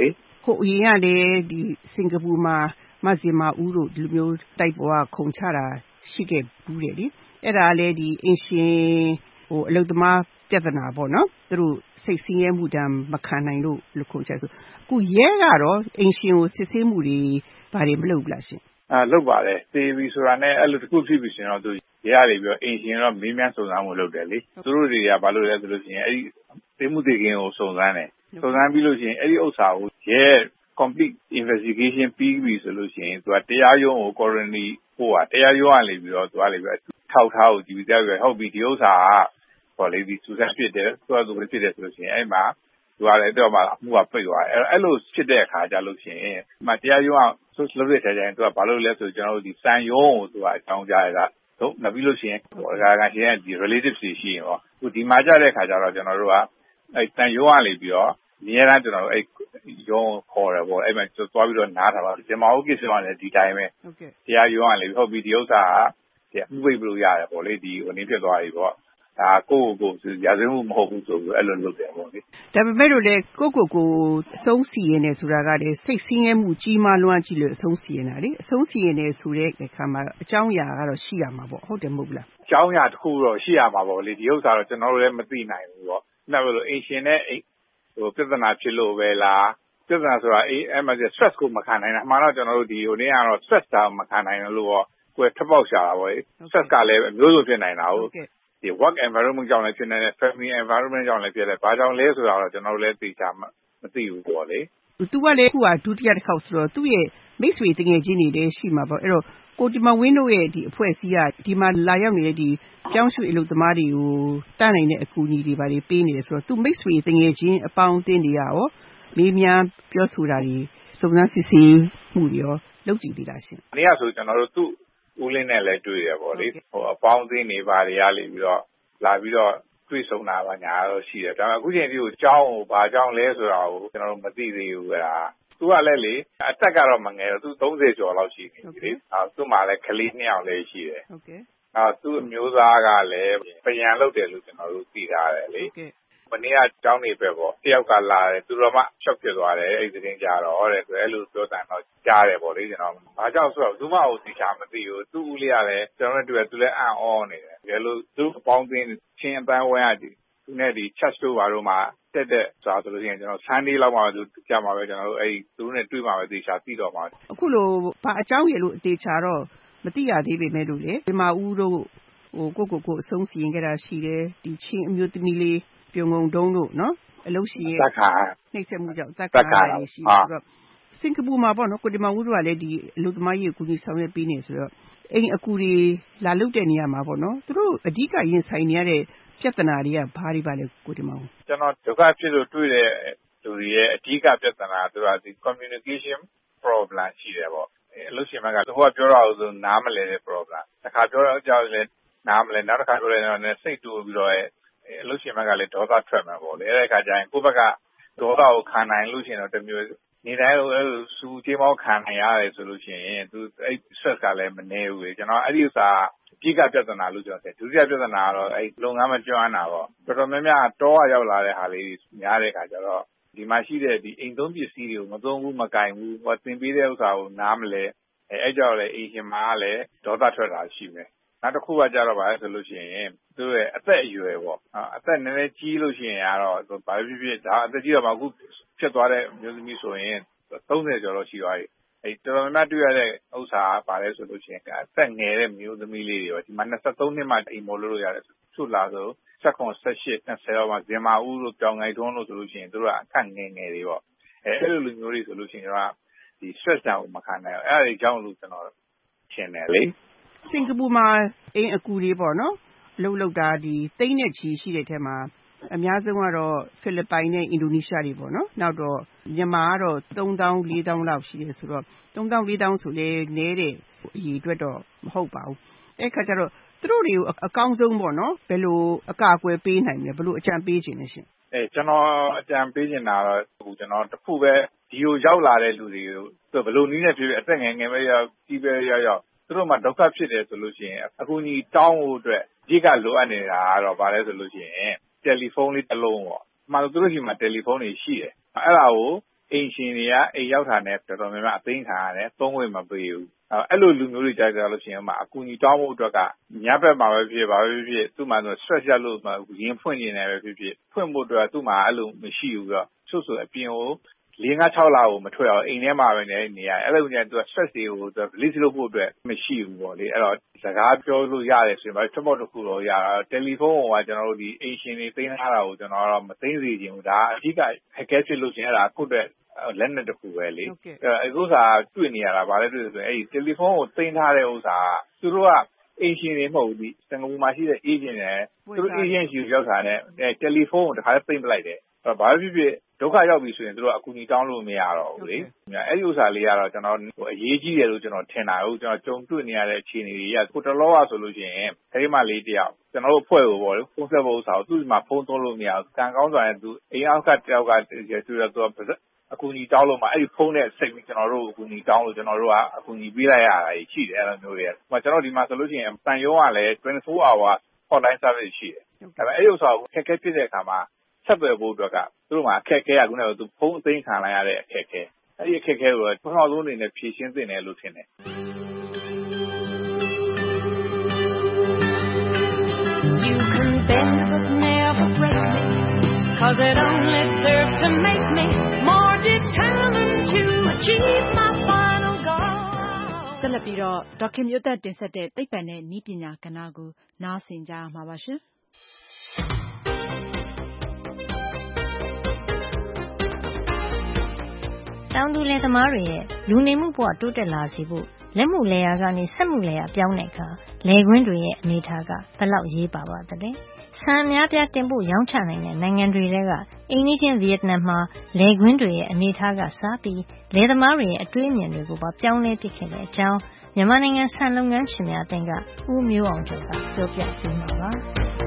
ဟိုအရင်ကလည်းဒီစင်ကာပူမှာမဇင်မာဦးတို့ဒီလိုမျိုးတိုက်ပေါ်ကခုံချတာရှိခဲ့ဘူးတယ်လေအဲ့ဒါလည်းဒီအင်ရှင်ဟိုအလုသမားပြဿနာပေါ့နော်သူတို့စိတ်ဆင်းရဲမှုတမ်းမခံနိုင်လို့လို့ခုံချဆိုအခုရဲကတော့အင်ရှင်ကိုစစ်ဆေးမှုတွေဘာတွေမလုပ်ဘူးလားရှင်အာလုပ်ပါတယ်သေပြီဆိုတာနဲ့အဲ့လိုတစ်ခုဖြစ်ပြီဆိုရင်တော့သူရဲရတယ်ပြီးတော့အင်ရှင်တော့မေးမြန်းစုံစမ်းမှုလုပ်တယ်လေသူတို့တွေကဘာလို့လဲဆိုလို့ရှိရင်အဲ့ဒီသေမှုသေခင်းကိုစုံစမ်းတယ်စုံစမ်းပြီးလို့ရှိရင်အဲ့ဒီဥစ္စာကိုရဲ complete investigation ပြီးပြီဆိုလို့ရှိရင်သူကတရားရုံးကို coroner ပို့တာတရားရုံးကနေပြီးတော့သူကလည်းပဲထောက်ထားကိုကြည့်ပြီးတော့ဟုတ်ပြီဒီဥစ္စာကဟောလေဒီစူးစမ်းဖြစ်တယ်သူကသူဖြစ်တယ်ဆိုလို့ရှိရင်အဲ့မှာသူကလည်းတော့မှအမှုကပိတ်သွားတယ်အဲ့လိုဖြစ်တဲ့အခါကျလို့ရှိရင်ဒီမှာတရားရုံးကဆိုလုပ်တဲ့ခါကျရင်သူကဘာလို့လဲဆိုကျွန်တော်တို့ဒီစံရုံးကိုသူကအကြောင်းကြားရတာဟုတ်နောက်ပြီးလို့ရှိရင်ဟိုအကာကရှင်ကဒီ relative ရှိရှိရောအခုဒီမှာကြတဲ့ခါကျတော့ကျွန်တော်တို့ကအဲ့စံရုံးကနေပြီးတော့အများအားကျွန်တော်တို့အဲ့ရုံးခေါ်တယ်ပေါ့အဲ့မှာသွားပြီးတော့နားထားပါဒီမှာဟုတ်ကိစ္စကလည်းဒီတိုင်းပဲဟုတ်ကဲ့တရားရုံးကလည်းဟုတ်ပြီဒီဥစ္စာကဒီအမှုပိတ်လို့ရတယ်ပေါ့လေဒီဟိုနေဖြစ်သွားပြီပေါ့ဒါကိုယ့်ကိုယ်ကိုရာဇဝတ်မှုမဟုတ်ဘူးဆိုပြီးအဲ့လိုလုပ်တယ်ပေါ့လေဒါပေမဲ့လို့လေကိုယ့်ကိုယ်ကိုအဆုံးစီရင်နေဆိုတာကလေစိတ်ဆင်းရဲမှုကြီးမားလွန်းကြည့်လို့အဆုံးစီရင်တာလေအဆုံးစီရင်နေဆိုတဲ့အခါမှာအကြောင်းအရာကတော့ရှိရမှာပေါ့ဟုတ်တယ်မဟုတ်လားအကြောင်းအရာတစ်ခုတော့ရှိရမှာပေါ့လေဒီဥစ္စာတော့ကျွန်တော်တို့လည်းမသိနိုင်ဘူးပေါ့နောက်လို့အင်ရှင်နဲ့ဟိုပြဿနာဖြစ်လို့ပဲလားပြဿနာဆိုတာအေးအဲ့မှာ stress ကိုမခံနိုင်တာအမှန်တော့ကျွန်တော်တို့ဒီဟိုနေ့ကတော့ stress တာမခံနိုင်လို့ပေါ့ကိုယ်ထပ်ပေါက်ရှာတာပေါ့လေ stress ကလည်းမျိုးစုံဖြစ်နိုင်တာဟုတ်ဒီ work environment ကြောင့်လည်းဖြစ်နေတယ် family environment ကြောင့်လည်းဖြစ်တယ်ဘာကြောင့်လဲဆိုတာတော့ကျွန်တော်တို့လည်းသိချာမသိဘူးပေါ့လေသူကလည်းခုကဒုတိယတစ်ခေါက်ဆိုတော့သူ့ရဲ့မိတ်ဆွေတငယ်ချင်းတွေလည်းရှိမှာပေါ့အဲ့တော့ကိုဒီမဝင်းတို့ရဲ့ဒီအဖွဲ့အစည်းကဒီမှာလာရောက်နေတဲ့ဒီပြောင်းရွှေ့အလုပ်သမားတွေကိုတန်းနိုင်တဲ့အကူအညီတွေပါပေးနေတယ်ဆိုတော့သူမိတ်ဆွေတငယ်ချင်းအပေါင်းအသင်းတွေရောမေးမြန်းပြောဆိုတာတွေစုံစမ်းစစ်ဆေးမှုတွေရောလုပ်ကြည့်သေးလားရှင်။နေ့ကဆိုကျွန်တော်တို့သူ့ဦးလင်းနဲ့လည်းတွေ့ရပေါ့လေဟိုအပေါင်းအသင်းတွေပါတွေရလိပြီးတော့လာပြီးတော့တွေ့ဆုံတာပါညာတော့ရှိတယ်ဒါပေမဲ့အခုချိန်ဒီကိုကြောင်းကိုဘာကြောင်းလဲဆိုတာကိုကျွန်တော်တို့မသိသေးဘူးကွာသူကလည်းလေအသက်ကတော့မငယ်တော့သူသုံးဆယ်ကျော်လောက်ရှိနေပြီလေအဲသူ့မှာလည်းကလေးနှစ်ယောက်လည်းရှိတယ်ဟုတ်ကဲ့အဲသူ့အမျိုးသားကလည်းပြန်လုပ်တယ်လို့ကျွန်တော်တို့သိထားတယ်လေမနေ့ကကျောင်းနေပဲပေါ့တယောက်ကလာတယ်သူတော့မှ shock ဖြစ်သွားတယ်အဲ့ဒီသတင်းကြတော့တဲ့ဆိုအဲ့လိုပြောတာတော့ကြားတယ်ပေါ့လေကျွန်တော်ဘာကြောင့်ဆိုတော့သူမကိုသိချာမသိဘူးသူ့ဦးလေးကလည်းကျွန်တော်တို့တွေ့သူလည်းအံ့ဩနေတယ်ဒါလို့သူ့အပေါင်းအသင်းချင်းအပန်းဝဲရသည်သူနဲ့ဒီ chat တို့ဘာလို့မှတက်တဲ့ဆိုတော့ဆိုလို့ရှိရင်ကျွန်တော် Sunday လောက်မှသူကြာမှာပဲကျွန်တော်တို့အဲ့ဒီသူနဲ့တွေ့မှာပဲသိချာသိတော့မှာအခုလိုဘာအကြောင်းရလို့အသေးချာတော့မသိရသေးပေမဲ့လို့လေဒီမှာဦးတို့ဟိုကိုကိုကိုအဆုံးစီရင်ခဲ့တာရှိတယ်ဒီချင်းအမျိုးသမီးလေးပြုံငုံတုံးတို့နော်အလုပ်ရှိရဲ့နှိမ့်ဆက်မှုကြောင့်သက်ကာရရှိဆိုတော့စင်ကာပူမှာပေါ့နော်ကိုဒီမဦးတို့ကလည်းဒီအလုပ်သမားရေးကိုကူညီဆောင်ရွက်ပေးနေဆိုတော့အိမ်အကူတွေလာလုပ်တဲ့နေရာမှာပေါ့နော်သူတို့အဓိကရင်ဆိုင်နေရတဲ့ပြဿနာတွေကဘာတွေပါလဲကိုဒီမဦးကျွန်တော်ဒုက္ခဖြစ်လို့တွေ့တဲ့လူတွေရဲ့အဓိကပြဿနာသူကဒီ communication problem ရှိတယ်ပေါ့အလုပ်ရှင်ကသူကပြောတာကိုနားမလည်တဲ့ problem တစ်ခါပြောတော့ကြောက်လဲနားမလဲနောက်တစ်ခါပြောလဲတော့စိတ်တူပြီးတော့အလုပ်ရှင်ကလည်းဒေါသထွက်မှာပေါ့လေအဲ့ဒီအခါကျရင်ကိုယ့်ဘက်ကဒေါသကိုခံနိုင်လို့ရှိရင်တော့တမျိုးနေတိုင်းအဲ့လိုစူကြေးမောခံနိုင်ရတယ်ဆိုလို့ရှိရင်သူအဲ့ stress ကလည်းမနေဘူးလေကျွန်တော်အဲ့ဒီဥစ္စာအဓိကပြဿနာလို့ကျွန်တော်ပြောဒုတိယပြဿနာကတော့အဲ့လုပ်ငန်းမကျွမ်းတာပေါ့တော်တော်များများတောကရောက်လာတဲ့ဟာလေးများတဲ့အခါကျတော့ဒီမှာရှိတဲ့ဒီအိမ်သုံးပစ္စည်းတွေကိုမသုံးဘူးမကင်ဘူးဟောသင်ပေးတဲ့ဥစ္စာကိုနားမလဲအဲအဲ့ကြောင့်လေအိမ်ရှင်မကလည်းဒေါသထွက်တာရှိမယ်နောက်တစ်ခုကကြတော့ဗါလဲဆိုလို့ရှိရင်သူ့ရဲ့အသက်အရွယ်ပေါ့အသက်နည်းနည်းကြီးလို့ရှိရင်ကတော့ဘာဖြစ်ဖြစ်ဒါအသက်ကြီးတော့မှအခုဖြစ်သွားတဲ့မျိုးသမီးဆိုရင်သုံးဆယ်ကျော်တော့ရှိသွားပြီအဲတော်တော်များတွေ့ရတဲ့ဥစ္စာကဗါလဲဆိုလို့ရှိရင်အသက်ငယ်တဲ့မျိုးသမီးလေးတွေပေါ့ဒီမှာနှစ်သုံးနှစ်မှအိမ်မော်လို့ရတယ်သူ့လာဆိုဆက်ခွန်ဆက်ရှစ်နှစ်ဆယ်တော့မှဇင်မာဦးလို့ကြောင်ငိုင်တွန်းလို့ဆိုလို့ရှိရင်တို့ကအခက်ငယ်ငယ်တွေပေါ့အဲအဲ့လိုလူမျိုးတွေဆိုလို့ရှိရင်တော့ဒီ stress တောင်မခံနိုင်ဘူးအဲ့ဒါကြောင့်လို့ကျွန်တော်ရှင်းတယ်လေစင်ကာပူမှာအိမ်အကူတွေပေါ့နော်လှုပ်လှုပ်တာဒီသိန်းနဲ့ချီရှိတဲ့ထဲမှာအများဆုံးကတော့ဖိလစ်ပိုင်နဲ့အင်ဒိုနီးရှားတွေပေါ့နော်နောက်တော့မြန်မာကတော့သုံးသောင်းလေးသောင်းလောက်ရှိတယ်ဆိုတော့သုံးသောင်းလေးသောင်းဆိုလဲနည်းတဲ့အရေအတွက်တော့မဟုတ်ပါဘူးအဲ့ခါကျတော့သူတို့တွေကိုအကောင်းဆုံးပေါ့နော်ဘယ်လိုအကာအကွယ်ပေးနိုင်မလဲဘယ်လိုအကြံပေးခြင်းလဲရှင်အဲကျွန်တော်အကြံပေးချင်တာတော့ဟိုကျွန်တော်တစ်ခုပဲဒီကိုရောက်လာတဲ့လူတွေကိုဘယ်လိုနည်းနဲ့ဖြစ်ဖြစ်အသက်ငယ်ငယ်ပဲရောက်ကြီးပဲရောက်ရောက်သူတို့မှဒုက္ခဖြစ်တယ်ဆိုလို့ရှိရင်အကူကြီးတောင်းဖို့အတွက်အဓိကလိုအပ်နေတာကတော့ဗါလဲဆိုလို့ရှိရင်တယ်လီဖုန်းလေးတစ်လုံးပေါ့မှသူတို့ရှိမှတယ်လီဖုန်းတွေရှိတယ်အဲ့ဒါကိုအိမ်ရှင်တွေကအိမ်ရောက်တာနဲ့တော်တော်များများအသိခံရတယ်သုံးခွင့်မပေးဘူးအဲ့လိုလူမျိုးတွေကြိုက်ကြလို့ရှိရင်မှအကူအညီတောင်းဖို့အတွက်ကညဘက်မှာပဲဖြစ်ပါပဲဖြစ်သူ့မှာဆို stress ရလို့မှရင်ဖွင့်နေတယ်ပဲဖြစ်ဖြစ်ဖွင့်ဖို့အတွက်သူ့မှာအဲ့လိုမရှိဘူးတော့ချို့ဆိုအပြင်ကို၄၅၆လကိုမထွက်အောင်အိမ်ထဲမှာပဲနေနေရတယ်အဲ့လိုညသူ stress တွေကိုသူ release လုပ်ဖို့အတွက်မရှိဘူးပေါ့လေအဲ့တော့စကားပြောလို့ရတယ်ဆိုရင်တော့တစ်ခုတော့ရတာတယ်လီဖုန်းကကျွန်တော်တို့ဒီအိမ်ရှင်တွေသိမ်းထားတာကိုကျွန်တော်တော့မသိစေချင်ဘူးဒါအဓိကဟက်ကဲဖြစ်လို့ရှိရင်အဲ့ဒါခုအတွက်လက်နက်တစ်ခုပဲလေအဲ့ဥစ္စာတွေ့နေရတာဗာလဲတွေ့ဆိုရင်အဲ့ဒီတယ်လီဖုန်းကိုသိမ်းထားတဲ့ဥစ္စာသူတို့ကအိမ်ရှင်တွေမဟုတ်ဘူးဒီစင်ကာပူမှာရှိတဲ့ agent တွေသူတို့ agent ကြီးရောက်တာနဲ့တယ်လီဖုန်းကိုတခါလေးသိမ်းပလိုက်တယ်အဲ့တော့ဘာဖြစ်ဖြစ်ဒုက္ခရောက်ပြီဆိုရင်တို့အကူအညီတောင်းလို့မရတော့ဘူးလေအဲ့ဒီဥစ္စာလေးကတော့ကျွန်တော်အရေးကြီးတယ်လို့ကျွန်တော်ထင်တာဟုတ်ကျွန်တော်ကြုံတွေ့နေရတဲ့အခြေအနေတွေကကိုတလောကဆိုလို့ရှိရင်ခရီးမလေးတယောက်ကျွန်တော်တို့ဖွဲ့ကိုပေါ့လေဖုန်းဆက်ဖို့ဥစ္စာကိုသူ့မှာဖုန်းသုံးလို့မရဘူးကံကောင်းစွာနဲ့သူအိမ်အောက်ကတယောက်ကသူတော့အကူအညီတောင်းလို့မှအဲ့ဒီဖုန်းနဲ့စိတ်ပြီးကျွန်တော်တို့အကူအညီတောင်းလို့ကျွန်တော်တို့ကအကူအညီပေးလိုက်ရတာရှိတယ်အဲ့လိုမျိုးတွေ။ကျွန်တော်ဒီမှာဆိုလို့ရှိရင်တန်ရုံးကလည်းtwenty-four hour hotline service ရှိတယ်။ဒါပေမဲ့အဲ့ဒီဥစ္စာကိုခက်ခဲဖြစ်တဲ့အခါမှာဆက်သွယ်ဖို့အတွက်ကသူတို့မှာအခက်အခဲကခုနကသူဖုန်းအသိမ်းခံလိုက်ရတဲ့အခက်အခဲအဲ့ဒီအခက်အခဲကိုပထမဆုံးအနေနဲ့ဖြေရှင်းသင့်တယ်လို့ထင်တယ် You can bend but never break me cause it only serves to make me more determined to achieve my final goal ဆက်လက်ပြီးတော့ဒေါက်ခင်မျိုးသက်တင်ဆက်တဲ့သိပ္ပံနဲ့နည်းပညာကဏ္ဍကိုနားဆင်ကြရမှာပါရှင်တောင်သူလယ်သမားတွေရဲ့လူနေမှုဘဝတိုးတက်လာစေဖို့လက်မှုလယ်ယာကနေစက်မှုလယ်ယာပြောင်းတဲ့အခါလယ်ကွင်းတွေရဲ့အနေအထားကဘယ်လောက်ရေးပါပါသလဲ။ဆန်အများပြားတင်ပို့ရောင်းချနိုင်တဲ့နိုင်ငံတွေထဲကအိမ်နီးချင်းဗီယက်နမ်မှာလယ်ကွင်းတွေရဲ့အနေအထားကစပြီးလယ်သမားတွေရဲ့အတွေးအမြင်တွေကိုပါပြောင်းလဲပစ်ခဲ့တဲ့အကြောင်းမြန်မာနိုင်ငံဆန်လုပ်ငန်းရှင်များအသင်းကဦးမျိုးအောင်ကျော်ကပြောပြပေးမှာပါ။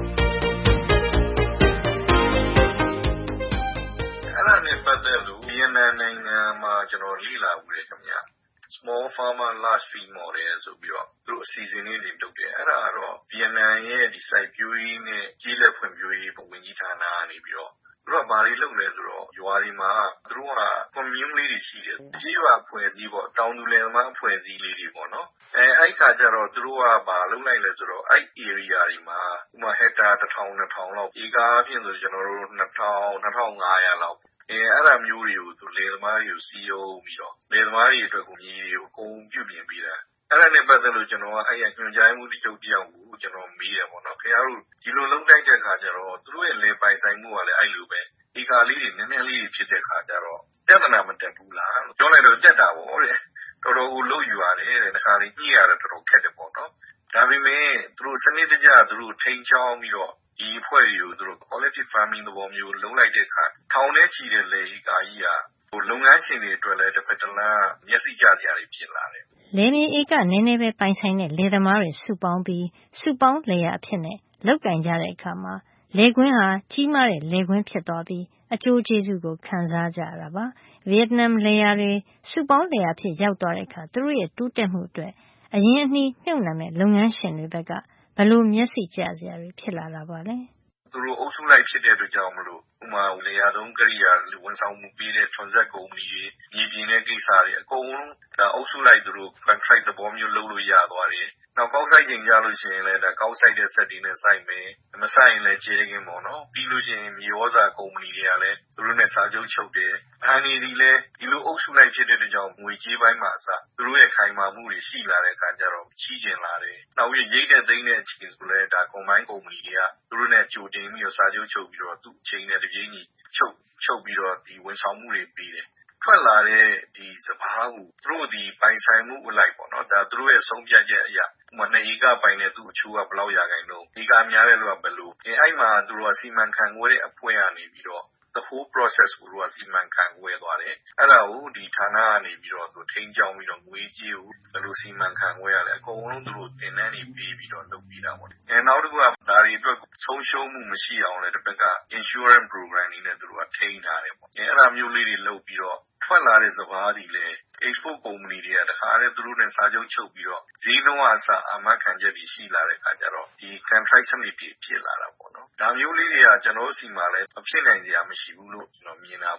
အဲ့ဒါနဲ့ပတ်သက်လို့ဗီယက်နမ်နိုင်ငံမှာကျွန်တော်လေ့လာဦးတယ်ခင်ဗျာ small farmer large field model ဆိုပြီးတော့သူတို့အစီအစဉ်လေးတွေလုပ်တယ်အဲ့ဒါကတော့ဗီယက်နမ်ရဲ့ဒီစိုက်ပျိုးရေးနဲ့ကြီးလက်ဖွံ့ဖြိုးရေးဝန်ကြီးဌာနကနေပြီးတော့သူတို့ကဘာတွေလုပ်လဲဆိုတော့ရွာတွေမှာသူတို့က commune လေးတွေရှိတယ်ကြီးရွာဖွဲ့စည်းပေါ့တောင်သူလယ်သမားဖွဲ့စည်းလေးတွေပေါ့နော်အဲအဲ့ခါကျတော့သူတို့ကဘာလုပ်လိုက်လဲဆိုတော့အဲ့ area တွေမှာဥပမာ hectare တစ်ထောင်နှစ်ထောင်လောက်ဧကအဖြစ်ဆိုကျွန်တော်တို့နှစ်ထောင်နှစ်ထောင်ငါးရာလောက်အဲအဲ့ဒါမျိုးတွေကိုသူလယ်သမားတွေကိုစီယုံပြီးတော့လယ်သမားတွေအတွက်ကိုမြေတွေကိုအကုန်ပြုပြင်ပေးတာအဲ့ဒါနဲ့ပတ်သက်လို့ကျွန်တော်ကအဲ့ရညွှန်ကြားမှုတိကျုပ်တယောက်ကိုကျွန်တော်မေးရပေါ့နော်ခင်ဗျားတို့ဒီလိုလုံးတိုက်တဲ့ခါကျတော့သူတို့ရဲ့လယ်ပိုင်ဆိုင်မှုကလည်းအဲ့လိုပဲဧကလေးတွေနည်းနည်းလေးဖြစ်တဲ့ခါကျတော့ပြဿနာမတက်ဘူးလားပြောလိုက်တော့တက်တာပေါ့တဲ့တော်တော်ကိုလို့ယူရတယ်တဲ့တခါလေးညှိရတယ်တော်တော်ခက်တယ်ပေါ့နော်ဒါပေမဲ့သူတို့စနစ်တကျသူတို့ထိန်းချောင်းပြီးတော့ဒီအဖွဲ့တွေကိုသူတို့ collective farming သဘောမျိုးလုံးလိုက်တဲ့အခါထောင်ထဲချီတဲ့လယ်ဧကကြီးကဟိုလုပ်ငန်းရှင်တွေအတွက်လည်းတစ်ဖက်တစ်လမ်းမျက်စိကျစရာတွေဖြစ်လာတယ်လယ်မြေဧကနည်းနည်းပဲပိုင်ဆိုင်တဲ့လယ်သမားတွေစုပေါင်းပြီးစုပေါင်းလယ်ယာအဖြစ်နဲ့လောက်ကင်ကြတဲ့အခါမှာလယ်ကွင်းဟာကြီးမားတဲ့လယ်ကွင်းဖြစ်သွားပြီးအကျိုးကျေးဇူးကိုခံစားကြရတာပါဗီယက်နမ်လယ်ယာတွေစုပေါင်းလယ်ယာဖြစ်ရောက်သွားတဲ့အခါသူတို့ရဲ့တိုးတက်မှုအတွက်အရင်အနည်းမြုပ်နှံမဲ့လုပ်ငန်းရှင်တွေဘက်ကဘလို့မျက်စိကျစရာတွေဖြစ်လာတာပါလဲသူတို့အုပ်စုလိုက်ဖြစ်တဲ့အတွက်ကြောင့်မလို့ဥမာလေယာသုံးကရိယာဝန်ဆောင်မှုပေးတဲ့ transact ကုမ္ပဏီတွေညီပြင်းတဲ့ကိစ္စတွေအကုန်လုံးဒါအုပ်စုလိုက်သူတို့ contract သဘောမျိုးလုပ်လို့ရသွားတယ်။နောက်ကောက်ဆိုင်ချိန်ကြလို့ရှိရင်လည်းဒါကောက်ဆိုင်တဲ့ set တွေနဲ့ဆိုင်မယ်။မဆိုင်ရင်လည်းကျေးကင်းပေါ့နော်။ပြီးလို့ရှိရင်မြေဩဇာကုမ္ပဏီတွေကလည်းသူတို့နဲ့စာချုပ်ချုပ်တယ်။ဘာနေဒီလဲဒီလိုအုပ်စုလိုက်ဖြစ်တဲ့အတွက်ကြောင့်ငွေကြေးပိုင်းမှာအစသူတို့ရဲ့ခိုင်မာမှုတွေရှိလာတဲ့အခါကျတော့ကြီးကျင်လာတယ်။နောက်ပြီးရိတ်တဲ့သိမ်းတဲ့အချိန်ဆိုလဲဒါ combine ကုမ္ပဏီတွေကသူတို့နဲ့ကြိုတင်ပြီးတော့စာချုပ်ချုပ်ပြီးတော့သူ့အချိန်နဲ့တပြေးညီချုပ်ချုပ်ပြီးတော့ဒီဝန်ဆောင်မှုတွေပေးတယ်ထွက်လာတဲ့ဒီစဘာကိုသူတို့ဒီပိုင်ဆိုင်မှုအလိုက်ပေါ့နော်ဒါသူတို့ရဲ့ဆုံးဖြတ်ချက်အရာဥပမာနှစ်ဧကပိုင်တဲ့သူ့အချိုးကဘယ်လောက်ရာခိုင်နှုန်းဧကများတဲ့လူကဘယ်လိုအဲအဲ့မှာသူတို့ကစီမံခန့်ခွဲတဲ့အဖွဲ့ကနေပြီးတော့ the whole process ကိုတော့စီမံခန့်ခွဲသွားတယ်အဲ့ဒါကိုဒီဌာနကနေပြီးတော့သူထိန်းကျောင်းပြီးတော့ငွေကြေးကိုဘယ်လိုစီမံခန့်ခွဲရလဲအကုန်လုံးသူတို့သင်တန်းတွေပေးပြီးတော့လုပ်ပြီးတာပေါ့အဲနောက်တစ်ခုကဒါတွေအတွက်ဆုံးရှုံးမှုမရှိအောင်လည်းတစ်ဖက်က insurance program တွေနဲ့သူတို့ကထိန်းထားတယ်ပေါ့အဲအဲ့ဒါမျိုးလေးတွေလုပ်ပြီးတော့ထွက်လာတဲ့စဘာတွေလည်း export ကုမ္ပဏီတွေကတခါတည်းသူတို့နဲ့စာချုပ်ချုပ်ပြီးတော့ဈေးနှုန်းအစအာမခံချက်တွေရှိလာတဲ့အခါကျတော့ဒီ contract စနစ်တွေဖြစ်လာတာပေါ့နော်ဒါမျိုးလေးတွေကကျွန်တော်စီမှာလည်းမဖြစ်နိုင်ကြမရှိဘူးလို့ကျွန်တော်မြင်တာပေါ့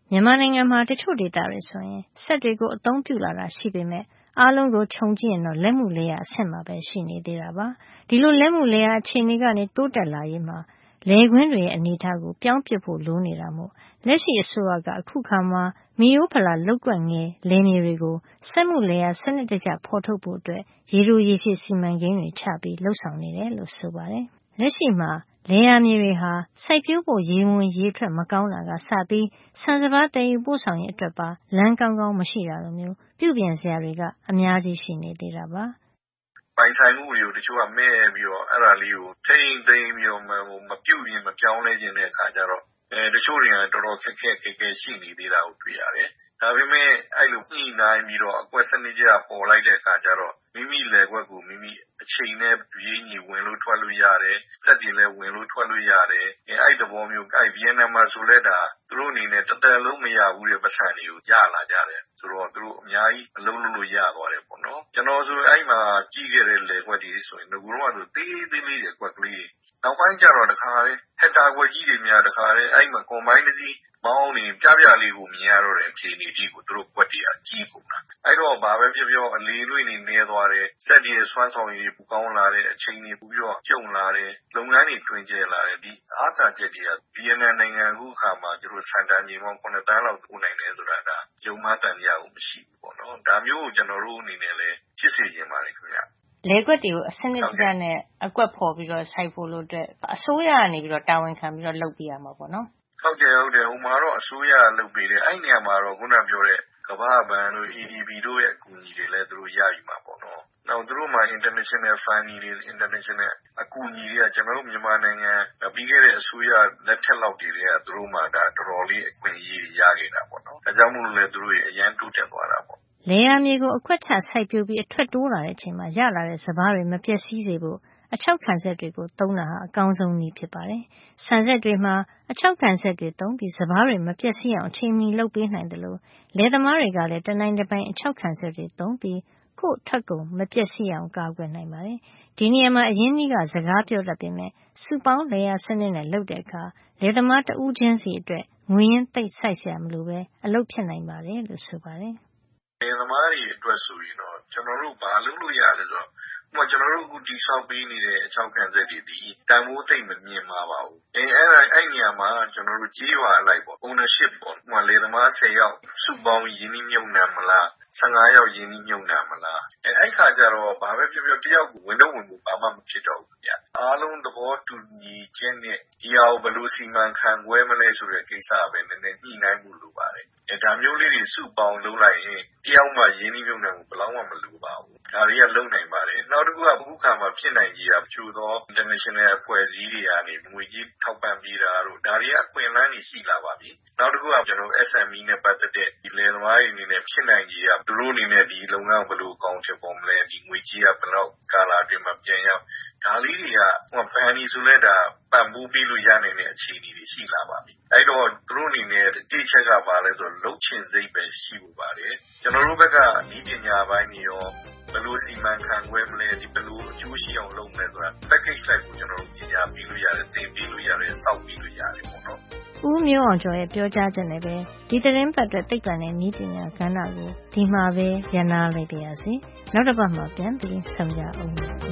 မြန်မာနိုင်ငံမှာတချို့ဒေသတွေဆိုရင်စက်တွေကိုအသုံးပြုလာတာရှိပေမဲ့အားလုံးကိုခြုံကြည့်ရင်တော့လက်မှုလယ်ယာအဆင့်မှာပဲရှိနေသေးတာပါ။ဒီလိုလက်မှုလယ်ယာအခြေအနေကနေတိုးတက်လာရေးမှာလယ်ကွင်းတွေရဲ့အနေအထားကိုပြောင်းပစ်ဖို့လိုနေတာမို့လက်ရှိအစိုးရကအခုခါမှာမီယိုးဖလာလောက်ကွက်ငယ်လယ်မြေတွေကိုစက်မှုလယ်ယာစနစ်တကျဖော်ထုတ်ဖို့အတွက်ရေတိုရေရှည်စီမံကိန်းတွေချပြီးလှုပ်ဆောင်နေတယ်လို့ဆိုပါတယ်။လက်ရှိမှာလယ်ယာမြေတွေဟာစိုက်ပျိုးဖို့ရေဝင်ရေထွက်မကောင်းတာကစပြီးဆန်စပါးတည်ယူပို့ဆောင်ရေးအတွက်ပါလမ်းကောင်းကောင်းမရှိတာလိုမျိုးပြုပြင်စရာတွေကအများကြီးရှိနေသေးတာပါ။ပိုင်ဆိုင်မှုတွေကိုတချို့ကမဲ့ပြီးတော့အဲ့ဒါလေးကိုထိမ့်သိမ်းပြီးတော့မပြုတ်ရင်မပြောင်းလဲခြင်းတဲ့အခါကျတော့အဲတချို့တွေကတော်တော်ခက်ခဲခက်ခဲရှိနေသေးတာကိုတွေ့ရတယ်။ဒါပေမဲ့အဲ့လိုညှိနှိုင်းပြီးတော့အကွက်စနစ်ကျပေါ်လိုက်တဲ့အခါကျတော့မိမိလယ်ကွက်ကိုမိမိအချိန်နဲ့ရင်းညီဝင်လို့ထွက်လို့ရတယ်စက်တွေလည်းဝင်လို့ထွက်လို့ရတယ်အဲအဲ့တဘောမျိုးအဲ့ဗီယက်နမ်မှာဆိုလဲဒါသူတို့အနေနဲ့တသက်လုံးမရဘူးတဲ့ပတ်စံတွေကိုရလာကြတယ်ဆိုတော့သူတို့အများကြီးအလုံးလုံးလို့ရသွားတယ်ပေါ့နော်ကျွန်တော်ဆိုအဲ့မှာကြီးခဲ့တဲ့လယ်ကွက်တွေဆိုရင်ငကူတော့ဆိုသေးသေးလေးရဲ့ကွက်ကလေးနောက်ပိုင်းကျတော့တခါလေဟက်တာကွက်ကြီးတွေများတခါလေအဲ့မှာကွန်ဘိုင်းတစ်စီးမောင်းနေပြပြလေးကိုမြင်ရတော့တဲ့အခြေအနေကြီးကိုသူတို့ကွက်တွေကကြီးပုံတာအဲ့တော့ဘာပဲပြောပြောအလေးလွင့်နေနေသွားတယ်စက်တွေဆွမ်းဆောင်ရည်ပူကောင်းလာတဲ့အချိန်တွေပူပြီးတော့ကျုံလာတယ်လုပ်ငန်းတွေတွင်ကျဲလာတယ်ဒီအားသာချက်တွေကဗီယက်နမ်နိုင်ငံအခုခါမှာသူတို့စံတန်ကြီးပေါင်းခုနှစ်တန်းလောက်ပို့နိုင်တယ်ဆိုတာကဂျုံမတန်ကြဘူးမရှိဘူးပေါ့နော်ဒါမျိုးကိုကျွန်တော်တို့အနေနဲ့လည်းဖြစ်စေချင်ပါတယ်ခင်ဗျလယ်ကွက်တွေကိုအစနစ်တကျနဲ့အကွက်ဖော်ပြီးတော့စိုက်ဖို့လို့အတွက်အစိုးရကနေပြီးတော့တာဝန်ခံပြီးတော့လုပ်ပြရမှာပေါ့နော်ဟုတ်တယ်ဟုတ်တယ်ဟိုမှာတော့အစိုးရလုပ်ပေးတယ်အဲ့နေရာမှာတော့ခုနပြောတဲ့ကမ္ဘာ့ဘဏ်တို့ A D B တို့ရဲ့အကူအညီတွေလည်းသူတို့ရယူမှာပေါ့နော်နောက်သူတို့မှာ international funding တွေ international အကူအညီတွေကကျွန်တော်တို့မြန်မာနိုင်ငံပြီးခဲ့တဲ့အစိုးရလက်ထက်လောက်တည်းကသူတို့မှာဒါတော်တော်လေးအခွင့်အရေးရခဲ့တာပေါ့နော်ဒါကြောင့်မို့လို့လည်းသူတို့ရဲ့အရန်တိုးတက်သွားတာပေါ့လယ်ယာမြေကိုအခွက်ချစိုက်ပျိုးပြီးအထွက်တိုးလာတဲ့အချိန်မှာရလာတဲ့စပါးတွေမပျက်စီးစေဖို့အချောက်ခံစက်တွေကိုသုံးတာဟာအကောင်းဆုံးနည်းဖြစ်ပါတယ်။ဆန်စက်တွေမှာအချောက်ခံစက်တွေသုံးပြီးစပါးတွေမပျက်စီးအောင်အချိန်မီလုပ်ပေးနိုင်တယ်လို့လယ်သမားတွေကလည်းတနိုင်တစ်ပိုင်အချောက်ခံစက်တွေသုံးပြီးကိုယ့်ထွက်ကုန်မပျက်စီးအောင်ကာကွယ်နိုင်ပါတယ်။ဒီနေရာမှာအရင်းနှီးကစကားပြောတတ်ပေမဲ့စုပေါင်းလယ်ယာစနစ်နဲ့လုပ်တဲ့အခါလယ်သမားတဦးချင်းစီအတွက်ငွေရင်းသိပ်စိုက်စရာမလိုပဲအလုပ်ဖြစ်နိုင်ပါတယ်လို့ဆိုပါတယ်။လယ်သမားတွေအတွက်ဆိုရင်တော့ကျွန်တော်တို့ဘာလုပ်လို့ရလဲဆိုတော့ဟိုကျွန်တော်တို့အခုတိဆောက်ပေးနေတဲ့အချောက်ခံစက်တွေဒီတန်ဖိုးသိမ့်မမြင်ပါပါဘူးအဲအဲ့ဒါအဲ့နေရာမှာကျွန်တော်တို့ကြေးရွာအလိုက်ပေါ့ ownership ပေါ့ဟိုလေသမားဆယ်ယောက်စုပေါင်းရင်းနှီးမြှုပ်နှံမလားဆယ်ငါးယောက်ရင်းနှီးမြှုပ်နှံမလားအဲအဲ့ခါကျတော့ဘာပဲပြောပြောတယောက်ကိုဝင်တော့ဝင်မှုဘာမှမဖြစ်တော့ဘူးဗျအားလုံးသဘောတူညီခြင်းနဲ့ဒီဟာကိုဘယ်လိုစီမံခန့်ခွဲမလဲဆိုတဲ့ကိစ္စပဲနည်းနည်းညှိနှိုင်းမှုလိုပါတယ်အဲဒါမျိုးလေးတွေစုပေါင်းလုပ်လိုက်ရင်တယောက်မှရင်းနှီးမြှုပ်နှံမှုဘယ်လောက်မှမလိုပါဘူးဒါတွေကလုံနိုင်ပါတယ်နောက်တစ်ခုကအခုခါမှာဖြစ်နိုင်ကြီးတာချို့သော international အဖွဲ့အစည်းတွေကနေငွေကြီးထောက်ပံ့ပေးတာတို့ဒါတွေကအခွင့်အလမ်းတွေရှိလာပါပြီနောက်တစ်ခုကကျွန်တော် S M E နဲ့ပတ်သက်တဲ့ဒီလယ်သမားတွေအနေနဲ့ဖြစ်နိုင်ကြီးကသူတို့အနေနဲ့ဒီလုပ်ငန်းကိုဘယ်လိုအကောင့်ထည့်ပေါ်မလဲဒီငွေကြီးကဘယ်လောက်ကာလာအတွင်းမှာပြန်ရောက်ဒါလေးတွေကဟိုဘန်ဒီဆိုလဲဒါပံ့ပိုးပေးလို့ရနိုင်တဲ့အခြေအနေတွေရှိလာပါပြီအဲ့တော့သူတို့အနေနဲ့တိချက်ကပါလဲဆိုလှုပ်ချင်စိတ်ပဲရှိဖို့ပါတယ်ကျွန်တော်တို့ဘက်ကဒီပညာပိုင်းတွေရောဘယ်လိုစီမံခန့်ခွဲမလဲဒီဘယ်လိုအကျိုးရှိအောင်လုပ်မလဲဆိုတာ package လိုက်ကိုကျွန်တော်တို့ပညာပေးလို့ရတယ်သင်ပေးလို့ရတယ်စောင့်ပေးလို့ရတယ်ပေါ့နော်ဦးမျိုးအောင်ကျော်ရဲ့ပြောကြားချက်နဲ့ပဲဒီသတင်းပတ်အတွက်သိပ္ပံနဲ့နည်းပညာကဏ္ဍကိုဒီမှာပဲရန်နာလိုက်ပါရစေနောက်တစ်ပတ်မှာပြန်ပြီးဆုံကြအောင်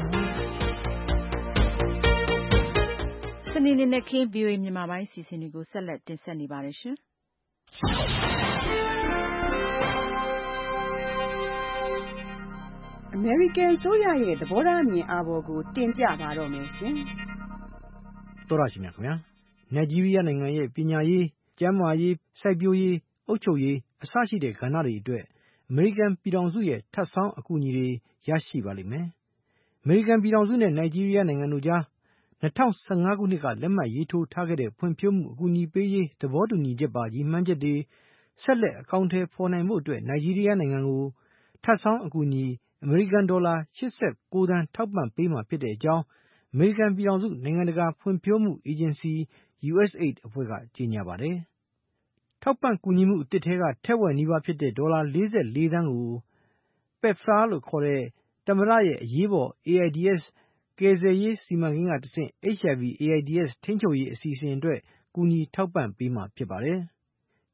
စနေနေ့နဲ့ခင်း ဗီအိုအေ မြန်မာပိုင်းစီစဉ်တွေကိုဆက်လက်တင်ဆက်နေပါတယ်ရှင်အမေရိကန်ဆိုရရဲ့သဘောထားအမြင်အာဘော်ကိုတင်ပြပါတော့မယ်ရှင်။တော်ရရှိမြခင်ဗျာ။နိုင်ဂျီးရီးယားနိုင်ငံရဲ့ပညာရေး၊ကျန်းမာရေး၊စိုက်ပျိုးရေး၊အုပ်ချုပ်ရေးအစရှိတဲ့ကဏ္ဍတွေအတွက်အမေရိကန်ပြည်ထောင်စုရဲ့ထပ်ဆောင်းအကူအညီတွေရရှိပါလိမ့်မယ်။အမေရိကန်ပြည်ထောင်စုနဲ့နိုင်ဂျီးရီးယားနိုင်ငံတို့ကြား၂၀၁၅ခုနှစ်ကလက်မှတ်ရေးထိုးထားခဲ့တဲ့ဖွံ့ဖြိုးမှုအကူအညီပေးရေးသဘောတူညီချက်ပါရည်မှန်းချက်တွေဆက်လက်အကောင်အထည်ဖော်နိုင်ဖို့အတွက်နိုင်ဂျီးရီးယားနိုင်ငံကိုထပ်ဆောင်းအကူအညီအမေရိကန်ဒေါ်လာ၈၉သန်းထောက်ပံ့ပေးမှာဖြစ်တဲ့အကြောင်းအမေရိကန်ပြည်ထောင်စုနိုင်ငံတကာဖွံ့ဖြိုးမှုအေဂျင်စီ U S A I D အဖွဲ့ကကြေညာပါတယ်။ထောက်ပံ့ကူညီမှုအသစ်ထဲကထက်ဝက်နီးပါးဖြစ်တဲ့ဒေါ်လာ၄၄သန်းကို ပက်ဖ်အာ လို့ခေါ်တဲ့သမ္မတရဲ့အရေးပေါ် A I D S ကယ်ဆယ်ရေးစီမံကိန်းကတဆင့် H I V AIDS ထိန်းချုပ်ရေးအစီအစဉ်အတွက်ကူညီထောက်ပံ့ပေးမှာဖြစ်ပါတယ်။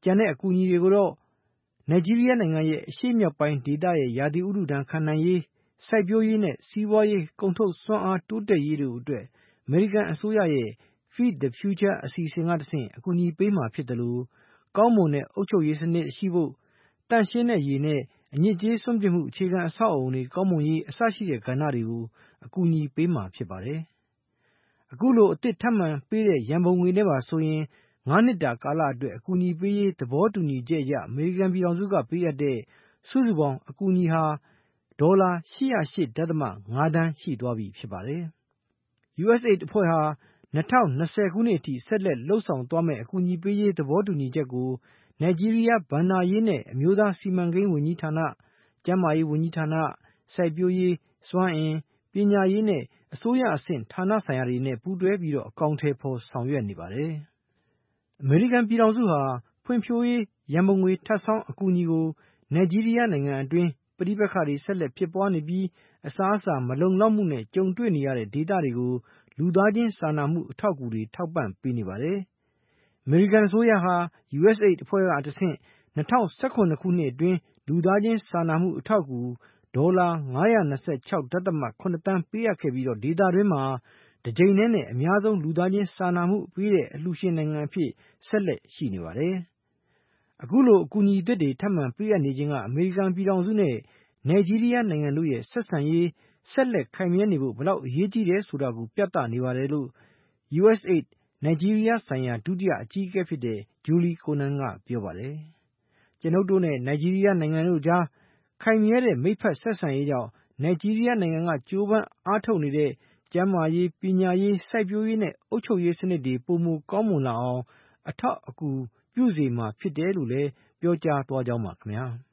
ကျန်တဲ့အကူအညီတွေကိုတော့နိုင်ဂျီးရီးယားနိုင်ငံရဲ့အရှေ့မြောက်ပိုင်းဒေသရဲ့ရာသီဥတုဒဏ်ခံနိုင်ရေး၊စိုက်ပျိုးရေးနဲ့စီးပွားရေးကုန်ထုတ်စွမ်းအားတိုးတက်ရေးတို့အတွက်အမေရိကန်အစိုးရရဲ့ Feed the Future အစီအစဉ်ကတဆင့်အကူအညီပေးမှာဖြစ်သလိုကောင်းမွန်တဲ့အုပ်ချုပ်ရေးစနစ်ရှိဖို့၊သန့်ရှင်းတဲ့ရေနဲ့အညစ်အကြေးစွန့်ပစ်မှုအခြေခံအဆောက်အအုံတွေကောင်းမွန်ရေးအစရှိတဲ့ကဏ္ဍတွေကိုအကူအညီပေးမှာဖြစ်ပါတယ်။အခုလိုအသစ်ထပ်မံပေးတဲ့ရန်ပုံငွေနဲ့ပါဆိုရင်ငါးနှစ်တာကာလအတွက်အကူအညီပေးရေးသဘောတူညီချက်အရအမေရိကန်ပြည်ထောင်စုကပေးအပ်တဲ့စုစုပေါင်းအကူအညီဟာဒေါ်လာရှစ်ရာရှစ်ဒသမ ငါးသန်းရှိသွားပြီဖြစ်ပါတယ်။ U S A I D အဖွဲ့ဟာ၂၀၂၀ခုနှစ်အထိဆက်လက်လုပ်ဆောင်သွားမယ့်အကူအညီပေးရေးသဘောတူညီချက်ကိုနိုင်ဂျီးရီးယားဘဏ္ဍာရေးနဲ့အမျိုးသားစီမံကိန်းဝန်ကြီးဌာန၊ကျန်းမာရေးဝန်ကြီးဌာန၊စိုက်ပျိုးရေး၊စွမ်းအင်၊ပညာရေးနဲ့အစိုးရအဆင့်ဌာနဆိုင်ရာတွေနဲ့ပူးတွဲပြီးအကောင်အထည်ဖေါ်ဆောင်ရွက်နေပါတယ်။အမေရိကန်ပြည်ထောင်စုဟာဖွံ့ဖြိုးရေးရန်ပုံငွေထပ်ဆောင်းအကူအညီကိုနိုင်ဂျီးရီးယားနိုင်ငံအတွင်းပဋိပက္ခတွေဆက်လက်ဖြစ်ပွားနေပြီးအစားအစာမလုံလောက်မှုနဲ့ကြုံတွေ့နေရတဲ့ဒေသတွေကိုလူသားချင်းစာနာမှုအထောက်အကူတွေထောက်ပံ့ပေးနေပါတယ်။အမေရိကန်အစိုးရဟာ U S A I D အဖွဲ့ကတဆင့်၂၀၁၇ခုနှစ်အတွင်းလူသားချင်းစာနာမှုအထောက်အကူဒေါ်လာငါးရာ၂၆ဒသမ ခုနစ်သန်းပေးအပ်ခဲ့ပြီးဒေသတွင်းမှာတကြိမ်တည်းနဲ့အများဆုံးလူသားချင်းစာနာမှုပေးတဲ့အလှူရှင်နိုင်ငံအဖြစ်ဆက်လက်ရှိနေပါတယ်။အခုလိုအကူအညီအသစ်တွေထပ်မံပေးအပ်နေခြင်းကအမေရိကန်ပြည်ထောင်စုနဲ့နိုင်ဂျီးရီးယားနိုင်ငံတို့ရဲ့ဆက်ဆံရေးဆက်လက်ခိုင်မြဲနေဖို့ဘယ်လောက်အရေးကြီးတယ်ဆိုတာကိုပြသနေပါတယ်လို့ U S A I D နိုင်ဂျီးရီးယားဆိုင်ရာဒုတိယအကြီးအကဲဖြစ်တဲ့ Julie Conant ကပြောပါတယ်။ကျွန်ုပ်တို့နဲ့နိုင်ဂျီးရီးယားနိုင်ငံတို့ကြားခိုင်မြဲတဲ့မိတ်ဖက်ဆက်ဆံရေးကြောင့်နိုင်ဂျီးရီးယားနိုင်ငံကကြိုးပမ်းအားထုတ်နေတဲ့ကျန်းမာရေး၊ပညာရေး၊စိုက်ပျိုးရေးနဲ့အုပ်ချုပ်ရေးစနစ်တွေပိုမိုကောင်းမွန်လာအောင်အထောက်အကူပြုစေမှာဖြစ်တယ်လို့လည်းပြောကြားသွားကြောင်းပါခင်ဗျာ။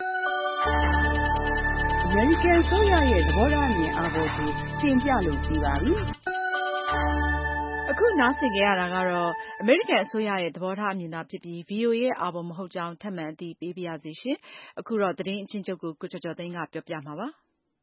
အမေရိကန်အစိုးရရဲ့သဘောထားအမြင်အာဘော်ကိုတင်ပြလို့ပြီးပါပြီ။အခုနားဆင်ကြရတာကတော့အမေရိကန်အစိုးရရဲ့သဘောထားအမြင်သာဖြစ်ပြီး V O A ရဲ့အာဘော်မဟုတ်ကြောင်းထပ်မံအသိပေးပါရစေရှင်။အခုတော့သတင်းအချင်းချုပ်ကိုကိုကျော်ကျော်သိန်းကပြောပြမှာပါ။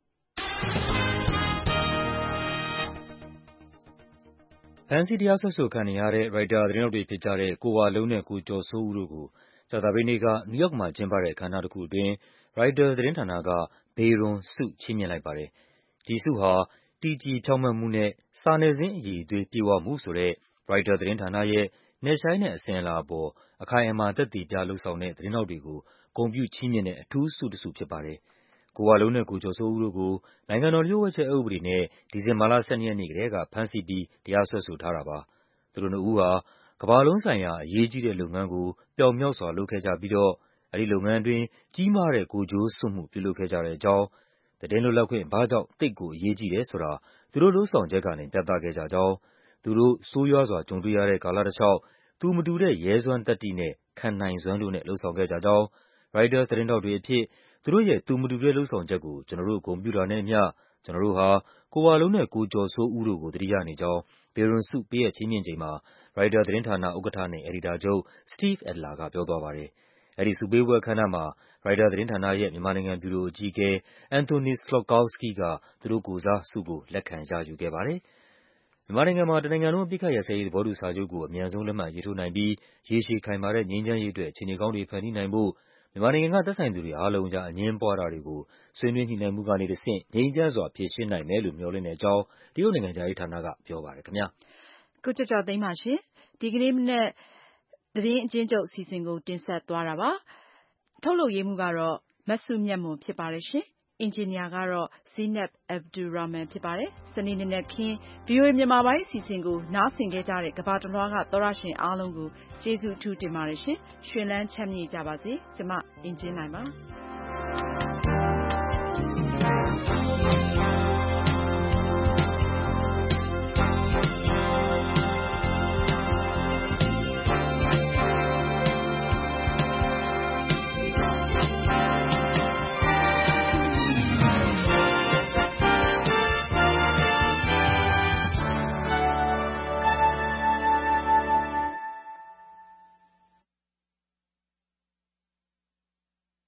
ဖမ်းဆီးတရားစွဲဆိုခံနေရတဲ့ရိုက်တာသတင်းထောက်တွေဖြစ်ကြတဲ့ကိုဝလုံးနဲ့ကိုကျော်စိုးဦးတို့ကိုကြာသပတေးနေ့ကနယူးယောက်မှာကျင်းပတဲ့အခမ်းအနားတခုအတွင်းရိုက်တာသတင်းဌာနကဘေးရွန်ဆုချီးမြှင့်လိုက်ပါတယ်။ဒီဆုဟာတည်ကြည်ဖြောင့်မတ်မှုနဲ့စာနယ်ဇင်းအရည်အသွေးပြည့်ဝမှုဆိုတဲ့ရိုက်တာသတင်းဌာနရဲ့နက်ရှိုင်းတဲ့အစဉ်အလာအပေါ်အခိုင်အမာသက်သေပြလုပ်ဆောင်တဲ့သတင်းထောက်တွေကိုဂုဏ်ပြုချီးမြှင့်တဲ့အထူးဆုတဆုဖြစ်ပါတယ်။ကိုဝလုံးနဲ့ကိုကျော်စိုးဦးတို့ကိုနိုင်ငံတော်လျှို့ဝှက်ချက်အက်ဥပဒေနဲ့ဒီဇင်ဘာလ ၁၂ ရက်နေ့ကတည်းကဖမ်းဆီးပြီးတရားစွဲဆိုထားတာပါ။သူတို့နှစ်ဦးဟာကမ္ဘာလုံးဆိုင်ရာအရေးကြီးတဲ့လုပ်ငန်းကိုပြောင်မြောက်စွာလုပ်ခဲ့ကြပြီးတော့အဲဒီလုပ်ငန်းအတွင်းကြီးမားတဲ့ကိုယ်ကျိုးစွန့်မှုပြုလုပ်ခဲ့ကြတဲ့အကြောင်း၊သတင်းလွတ်လပ်ခွင့်ဘာကြောင့်သိပ်ကိုအရေးကြီးတယ်ဆိုတာသူတို့လုပ်ဆောင်ချက်ကနေပြသခဲ့ကြကြောင်း၊သူတို့ဆိုးရွားစွာကြုံတွေ့ရတဲ့ကာလတလျှောက်သူမတူတဲ့ရဲစွမ်းသတ္တိနဲ့ခံနိုင်စွမ်းတို့နဲ့လုပ်ဆောင်ခဲ့ကြကြောင်း၊ ရိုက်တာသတင်းထောက်တွေအဖြစ်သူတို့ရဲ့သူမတူတဲ့လုပ်ဆောင်ချက်ကိုကျနော်တို့ဂုဏ်ပြုတာနဲ့အမျှကျနော်တို့ဟာကိုဝလုံးနဲ့ကိုကျော်စိုးဦးတို့ကိုသတိရနေကြောင်းဘေးရွန်ဆုပေးအပ်ချီးမြှင့်ချိန်မှာရိုက်တာသတင်းဌာနဥက္ကဋ္ဌနဲ့အယ်ဒီတာချုပ် Steve Adler ကပြောသွားပါတယ်။အဲဒီဆုပေးပွဲအခမ်းအနားမှာရိုက်တာသတင်းဌာနရဲ့မြန်မာနိုင်ငံဗျူရိုအကြီးအကဲ Anthony Slocomsky ကသူတို့ကိုယ်စားဆုကိုလက်ခံရယူခဲ့ပါတယ်။မြန်မာနိုင်ငံမှာတနိုင်ငံလုံးအပစ်အခတ်ရပ်စဲရေးသဘောတူစာချုပ်ကိုအမြန်ဆုံးလက်မှတ်ရေးထိုးနိုင်ပြီးရေရှည်ခိုင်မာတဲ့ငြိမ်းချမ်းရေးအတွက်အခြေအနေကောင်းတွေဖန်တီးနိုင်ဖို့မြန်မာနိုင်ငံကသက်ဆိုင်သူတွေအားလုံးကြားအငြင်းပွားတာတွေကိုဆွေးနွေးညှိနှိုင်းမှုကနေတဆင့်ငြိမ်းချမ်းစွာဖြေရှင်းနိုင်မယ်လို့မျှော်လင့်တဲ့အကြောင်းတရုတ်နိုင်ငံခြားရေးဌာနကပြောပါတယ်ခင်ဗျာ။ကိုကျော်ကျော်သိန်းပါရှင်။ဒီကနေ့မနက်သတင်းအကျဉ်းချုပ်အစီအစဉ်ကိုတင်ဆက်သွားတာပါ။ထုတ်လုပ်ရေးမှူးကတော့မစုမြတ်မွန်ဖြစ်ပါတယ်ရှင်။အင်ဂျင်နီယာကတော့ Zainab Abdulrahman ဖြစ်ပါတယ်။စနေနေ့နက်ခင်း V O A မြန်မာပိုင်းအစီအစဉ်ကိုနားဆင်ခဲ့ကြတဲ့ကမ္ဘာတလွှားကသောတရှင်အားလုံးကိုကျေးဇူးအထူးတင်ပါတယ်ရှင်။ရွှင်လန်းချမ်းမြေ့ကြပါစေ။ကျမအင်ကြင်းနိုင်ပါ။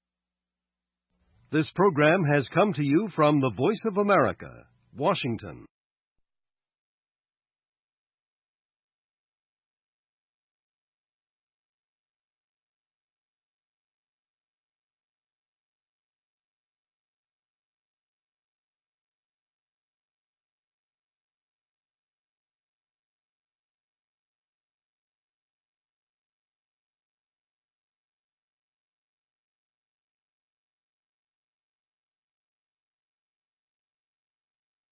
This program has come to you from the Voice of America, Washington.